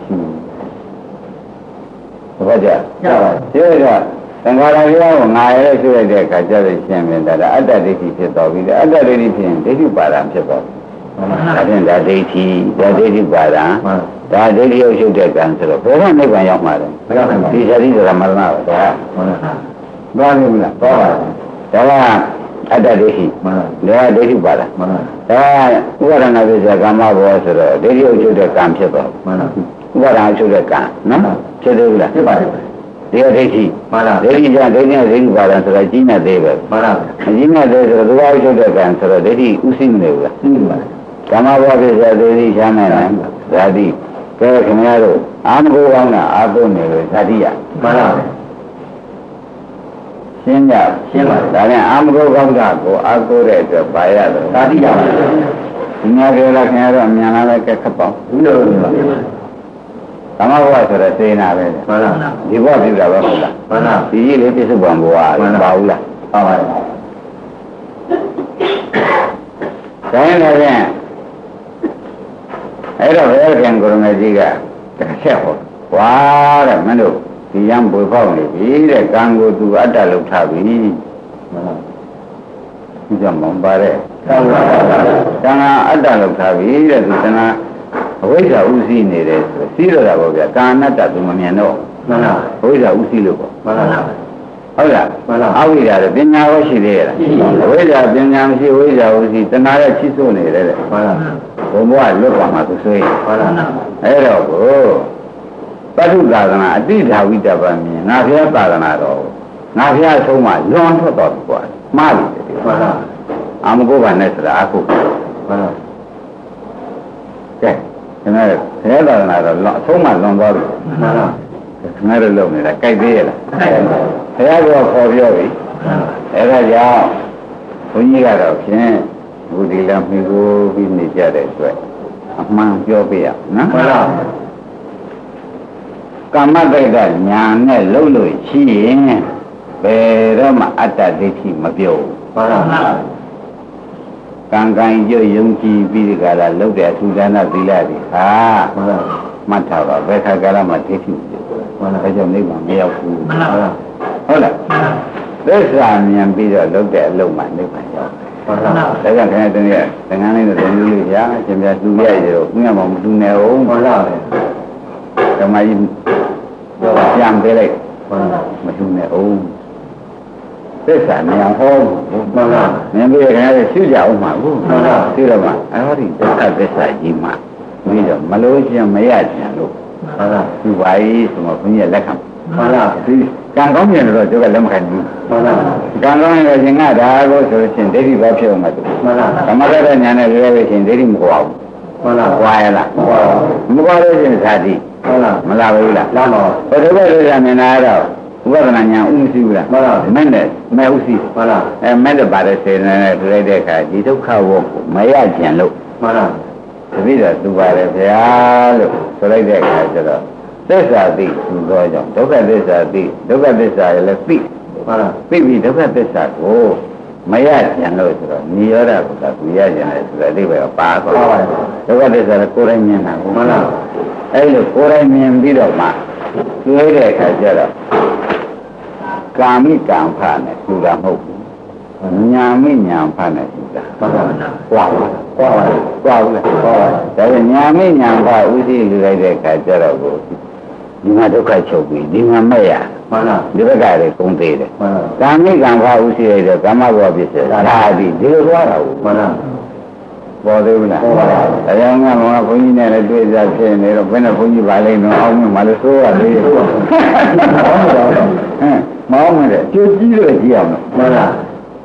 ဘာကြကြပါဒီကသင်္ခါရတရားကိုငါရဲဆိုရတဲ့အခါကျတော့ရှင်းပြန်တာအတ္တဒိဋ္ဌိဖြစ်တော်ပြီအတ္တဒိဋ္ဌိဖြစ်ရင်ဒိဋ္ဌိပါဒံဖြစ်တော်ဒါဖြင့်ဒါဒိဋ္ဌိဒါဒိဋ္ဌိပါဒံဒါဒိဋ္ဌိရုပ်ရှုတဲ့ကံဆိုတော့ဘယ်တော့နိဗ္ဗာန်ရောက်မှာလဲမရောက်နိုင်ဘူးဒီသတိဆိုတာမရဏပါဒါသွားပြီမလားသွားပါဒါကအတ္တဒိဋ္ဌိမှန်လားဒါဒိဋ္ဌိပါဒမှန်လားဒါဥပါဒနာပိစ္ဆာကာမဘောဆိုတော့ဒိဋ္ဌိအချုပ်တဲ့ကံဖြစ်တော့မှန်လားဥပါဒနာအချုပ်တဲ့ကံနော်ဖြစ်သေးဘူးလားဖြစ်ပါတယ်ဒီဒိဋ္ဌိမှန်လားဒိဋ္ဌိကြောင့်ဒိဋ္ဌိနဲ့ဒိဋ္ဌိပါဒဆိုတာကြီးနေသေးပဲမှန်လားကြီးနေသေးဆိုတော့ဒီအချုပ်တဲ့ကံဆိုတော့ဒိဋ္ဌိဥသိမနေဘူးလားသိပါတယ်ကာမဘောပိစ္ဆာဒိဋ္ဌိရှားနေလားဇာတိကဲခင်ဗျားတို့အာမဂုကောင်းတာအာပုနေလို့ဇာတိရမှန်လားရှင်းကြရှင်းပါဒါနဲ့အာမဂုကောင်းတာကိုအာကိုတဲ့အတွက်ပါရတယ်ဇာတိရပါဒီများကြလားခင်ဗျားတို့အမြန်လာတဲ့ကက်ခပ်ပေါ့ဘူးလို့ပါကာမဘဝဆိုတဲ့စေနာပဲမှန်လားဒီဘဝပြတာပဲဟုတ်လားမှန်လားဒီကြီးလေးပြစ္ဆုတ်ပံဘဝပါဘူးလားပါပါတယ်ဒါရင်လည်းအဲ့တော့ဘယ်ကံကိုရမကြီးကတစ်ချက်ဟောဝါတဲ့မင်းတို့ဒီရန်ပွေပေါက်နေပြီတဲ့ကံကိုသူအတ္တလောက်ထားပြီမှန်လားဒီကြောင့်မပါတဲ့ကံကအတ္တလောက်ထားပြီတဲ့သူကနာအဝိဇ္ဇာဥသိနေတယ်ဆိုစီးရတာပေါ့ဗျာကာဏတ္တသူမမြင်တော့မှန်လားအဝိဇ္ဇာဥသိလို့ပေါ့မှန်လားဟုတ်လားအဝိဇ္ဇာလည်းပညာရောရှိသေးရဲ့လားဝိဇ္ဇာပညာမရှိဝိဇ္ဇာဝစီတဏှာရဲ့ချစ်စိုးနေတယ်တဲ့ဟုတ်လားဘုံဘဝလွတ်သွားမှာသူဆိုရင်ဟုတ်လားအဲ့တော့ကိုပဋ္ဌုသာသနာအတိဓာဝိတ္တပမြင်ငါဘုရားသာသနာတော်ငါဘုရားဆုံးမလွန်ထွက်တော်ပြီကွာမှားတယ်ဟုတ်လားအာမဂုဘာနဲ့ဆိုတာအခုဟုတ်လားကဲကျွန်တော်ဘုရားသာသနာတော်အဆုံးမလွန်သွားပြီဟုတ်လားခင်ဗျားတို့လုပ်နေတာကြိုက်သေးရဲ့လားဘုရားကခေါ်ပြောပြီအဲဒါကြောင့်ဘုန်းကြီးကတော့ဖြင့်ဘုဒီလမ်းမိကိုပြီးနေကြတဲ့အတွက်အမှန်ပြောပြရနော်ဟုတ်လားကာမတ္တကညာနဲ့လှုပ်လို့ရှိရင်ဘယ်တော့မှအတ္တဒိဋ္ဌိမပြောဘူးဟုတ်လားကံကံကြွယုံကြည်ပြီးဒီကလာလှုပ်တဲ့အထူးဒါနသီလတွေဟာဟုတ်လားမှတ်ထားပါဘယ်ခါကာလမှဒိဋ္ဌိဟုတ်လားအဲကြောင့်နိဗ္ဗာန်မရောက်ဘူးဟုတ်လားဟုတ်လားသစ္စာမြင်ပြီးတော့လုပ်တဲ့အလုပ်မှနိဗ္ဗာန်ရောက်ဟုတ်လားဒါကြောင့်ခင်ဗျားတည်းကသင်္ကန်းလေးနဲ့သင်ယူလို့ရရှင်ပြသူရရတော့ဘုရားမမတူနေအောင်ဟုတ်လားဓမ္မကြီးပြန်ပေးလိုက်ဟုတ်လားမတူနေအောင်သစ္စာမြင်ဟောဟုတ်လားမြင်ပြီးခင်ဗျားရှုကြအောင်မှာဟုတ်လားသိတော့မှအဲ့ဒီဒုက္ခသစ္စာကြီးမှပြီးတော့မလို့ချင်းမရချင်လို့ဟုတ်လားသူပါရေးဆိုမှဘုန်းကြီးလက်ခံဟုတ်လားဒီကံကောင်းပြန်တော့ကျုပ်ကလက်မခံဘူးဟုတ်လားကံကောင်းရင်ရှင်ကဒါကိုဆိုလို့ရှင်ဒိဋ္ဌိဘာဖြစ်အောင်မတူဟုတ်လားဓမ္မရတညာနဲ့ပြောလို့ရှင်ဒိဋ္ဌိမကွာဘူးဟုတ်လားကွာရလားကွာမကွာလို့ရှင်ဇာတိဟုတ်လားမလာဘူးလားလာပါဘူးဘယ်လိုပဲလို့ရမြင်လာတော့ဥပဒနာညာဥမရှိဘူးလားဟုတ်လားမဲ့နဲ့မဲ့ဥရှိဟုတ်လားအဲမဲ့နဲ့ပါတဲ့စေနေနဲ့တွေ့လိုက်တဲ့အခါဒီဒုက္ခဝတ်ကိုမရကြံလို့ဟုတ်လားတပည့်တော်သူပါတယ်ဗျာလို့ဆိုလိုက်တဲ့အခါကျတော့သစ္စာသိသူတော်ကြောင့်ဒုက္ခသစ္စာသိဒုက္ခသစ္စာလည်းသိဟုတ်လားသိပြီဒုက္ခသစ္စာကိုမရကြံလို့ဆိုတော့နိရောဓကိုသာသူရကြံတယ်ဆိုတော့အိဗယ်ပါသွားတယ်ဒုက္ခသစ္စာလည်းကိုယ်တိုင်မြင်တာဟုတ်လားအဲ့လိုကိုယ်တိုင်မြင်ပြီးတော့မှတွေ့တဲ့အခါကျတော့ကာမိကံဖာနဲ့သူတာမဟုတ်ဘူးညာမိညာဖာနဲ့သူတာဟုတ်ပါဘူးကွာကွာကွာဘူးလေကွာဒါပေမဲ့ညာမိညာဖာဥသိလူလိုက်တဲ့အခါကျတော့ကိုဒီမှာဒုက္ခချုပ်ပြီဒီမှာမဲ့ရမှန်လားဒီဘက်ကလည်းကုန်သေးတယ်မှန်လားကာမိကံဖာဥသိရတဲ့ကာမဘောဖြစ်စေဒါဒီဒီလိုသွားတာဘူးမှန်လားပေါ်သေးဘူးလားပေါ်ပါဘူးဒါကြောင့်ငါကဘုန်းကြီးနဲ့လည်းတွေ့ကြဖြစ်နေတော့ဘယ်နဲ့ဘုန်းကြီးပါလိမ့်တော့အောင်းမလို့ဆိုရသေးတယ်ဟမ်မောင်းမယ်ကြိုကြည့်လို့ကြည့်အောင်မှန်လား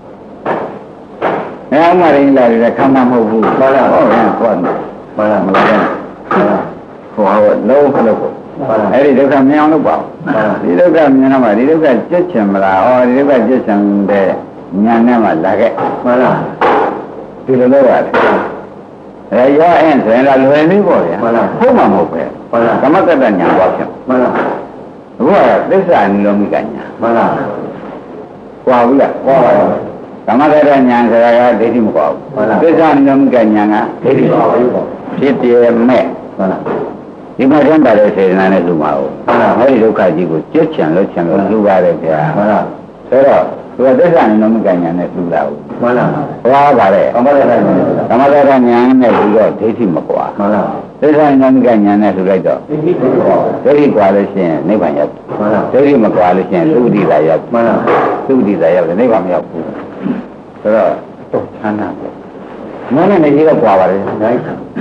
အဲအမှရင်လာတယ်ခံမမဟုတ်ဘူးမှန်လားဟုတ်ကဲ့ဟုတ်မှန်လားမလားဟောလုံးခလို့အဲ့ဒီဒုက္ခမြင်အောင်လုပ်ပါဒီဒုက္ခမြင်တော့မှဒီဒုက္ခကြက်ချင်မလားဟောဒီဒုက္ခကြက်ချင်တဲ့ညာနဲ့မှလာခဲ့မှန်လားဒီလိုလုပ်ရတယ်အဲရောအင်းဆိုရင်လည်းလွယ်သေးပေါ့ဗျာဟုတ်မှမဟုတ်ပဲဟုတ်လားကမ္မတ္တညာပေါ့ဖြစ်မှန်လားဘုရားသစ္စာနိရောဓိကညာမှန်လားကွာဘူးလားကွာပါဘူးကမ္မတ္တညာဆိုတာကဒိဋ္ဌိမကွာဘူးမှန်လားသစ္စာနိရောဓိကညာကဒိဋ္ဌိပါဘူးပေါ့ဖြစ်တယ်မဲ့မှန်လားဒီမှာကျမ်းပါတဲ့စေတနာနဲ့လူမှာဟုတ်လားဟောဒီဒုက္ခကြီးကိုကြက်ချင်လို့ချင်လို့လူပါတယ်ဗျာမှန်လားဆိုတော့သူကသစ္စာနိရောဓိကညာနဲ့လူလာဘူးမှန်လားဟောပါတယ်ကမ္မတ္တညာကမ္မတ္တညာနဲ့လူတော့ဒိဋ္ဌိမကွာမှန်လားသစ္စာနိရောဓိကညာနဲ့လူလိုက်တော့ဒိဋ္ဌိကွာဒိဋ္ဌိကွာလို့ရှိရင်နိဗ္ဗာန်ရောက်မှန်လားဒိဋ္ဌိမကွာလို့ရှိရင်သုတိသာရောက်မှန်လားသုတိသာရောက်တယ်နိဗ္ဗာန်မရောက်ဘူးဆိုတော့တော့ချမ်းသာတယ်မင်းနဲ့နေကြီးတော့ကွာပါတယ်နိုင်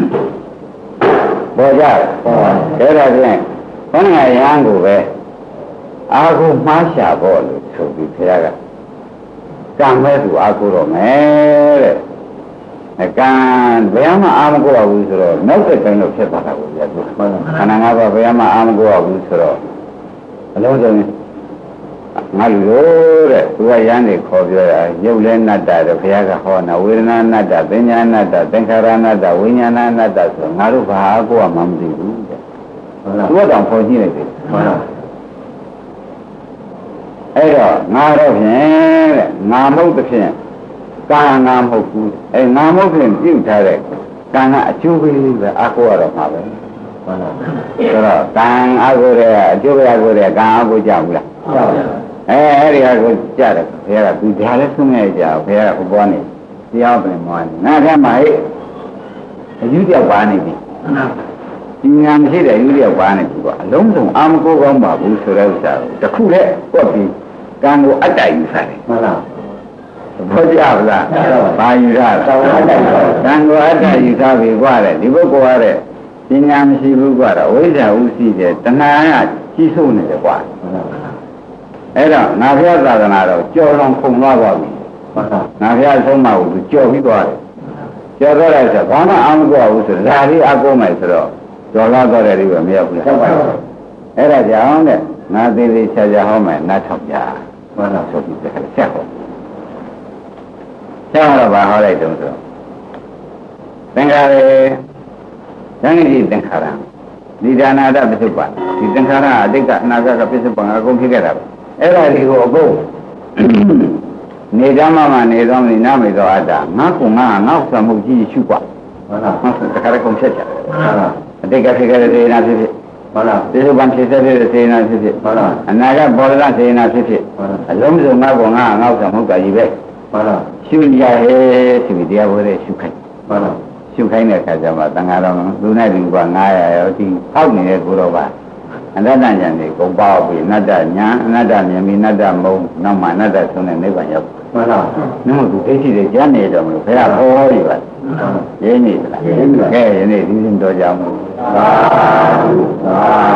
ပေါ်ကြပေါ်တယ်ဒါတော့ဖြင့်ဘုရားရဟန်းကိုပဲအာဟုမှားရှာဖို့လို့ဆိုပြီးဖခင်ကကံမဲ့သူအာဟုတော့မယ်တဲ့အကံဘယ်မှအာမကိုရဘူးဆိုတော့နောက်တဲ့တိုင်းတော့ဖြစ်သွားတာကိုရသူခန္ဓာငါးပါးဘယ်မှအာမကိုရဘူးဆိုတော့အလုံးစုံငါလူတို့တဲ့သူကရမ်းနေခေါ်ပြောတာရုပ်လဲနတ္တတဲ့ဘုရားကဟောနာဝေဒနာနတ္တပညာနတ္တသင်္ခါရနတ္တဝိညာဏနတ္တဆိုငါတို့ဘာအကိုကမှမသိဘူးတဲ့ဟုတ်လားသူကတောင်ခေါ်ကြည့်လိုက်တယ်ဟုတ်လားအဲ့တော့ငါတော့ဖြင့်တဲ့ငါမဟုတ်တဲ့ဖြင့်ကာငါမဟုတ်ဘူးအဲငါမဟုတ်ဖြင့်ပြုတ်ထားတဲ့ကံကအကျိုးပေးပဲအကိုရတော့မှာပဲဟုတ်လားဆိုတော့ကံအကိုရအကျိုးပေးအကိုရကံအကိုကြောက်ဘူးလားကြောက်ပါဘူးအဲအဲ့ဒီဟာကိုကြားတယ်ဘုရားကသူဒါလည်းဆုံးနေကြဘုရားကဟောပေါ်နေတရားပင်မောနေငါထမှာဟဲ့အယူပြောက်ပါနေပြီဒီညာမရှိတဲ့အယူပြောက်ပါနေပြီကွာအလုံးစုံအာမကိုကောင်းပါဘူးဆိုတဲ့ဥစ္စာကိုတခုလည်းပွက်ပြီးကကံကိုအတ္တယူဆတယ်မှန်လားဘောကြပါလားဘာယူဆလဲကံကိုအတ္တကံကိုအတ္တယူဆပြီกว่าတဲ့ဒီပုဂ္ဂိုလ်ကတဲ့ပညာမရှိဘူးกว่าတော့ဝိဇ္ဇာဥရှိတယ်တဏှာကကြီးစိုးနေတယ်กว่าအဲ့တော့ငါဖျားသာသနာတော့ကြော်လုံးခုံသွားပါပြီငါဖျားဆုံးမကိုသူကြော်ပြီးသွားတယ်ကြော်တော့လိုက်ဆိုဘာမှအောင်မကွာဘူးဆိုဒါလေးအကုန်မယ်ဆိုတော့ကြော်လာတော့တယ်ဒီပဲမရောက်ဘူးဟုတ်ပါဘူးအဲ့ဒါကြောင့်တဲ့ငါသေးသေးချာချာဟောမယ်နတ်ထောက်ကြမှန်လားဆိုပြီးဆက်ဆက်ဟောဆက်တော့ဘာဟောလိုက်တုံးဆိုသင်္ခါရဉာဏ်ကြီးသင်္ခါရဒီဒါနာတပစ္စုပ္ပန်ဒီသင်္ခါရအတိတ်ကအနာဂတ်ကပစ္စုပ္ပန်အကုန်ဖြစ်ခဲ့တာပဲအဲ့ဒါတွေကိုအကုန်နေကြမှာမနေတော့နေနာမေသောအတ္တငါကငါငါ့ဆံမှုကြီးရှုกว่าမှန်လားမှန်တယ်တခါတည်းကုန်ဖြစ်ကြတယ်မှန်လားအတိတ်ကဖြစ်ခဲ့တဲ့စေနာဖြစ်ဖြစ်မှန်လားပစ္စုပ္ပန်ဖြစ်တဲ့စေနာဖြစ်ဖြစ်မှန်လားအနာဂတ်ဘောဓကစေနာဖြစ်ဖြစ်အလုံးစုံငါကငါငါ့ဆံမှုကကြီးပဲမှန်လားရှုရဟဲဆိုပြီးတရားဘောတဲ့ရှုခိုင်းမှန်လားရှုခိုင်းတဲ့အခါကျမှတန်ဃာတော်လူနဲ့လူကငါးရာရောဒီဟောက်နေတဲ့ကိုတော့ပါအနတ္တဉာဏ်တွေကုန်ပေါပြီးအနတ္တဉာဏ်အနတ္တမြင်ပြီးအနတ္တမုံနောက်မှအနတ္တဆုံးတဲ့နိဗ္ဗာန်ရောက်မှန်လားနမို့သူဒိဋ္ဌိတွေကြားနေတော့မလို့ဘယ်ကဟောရပါရင်းနေလားကဲယနေ့ဒီရင်တော်ကြမှုသာသာ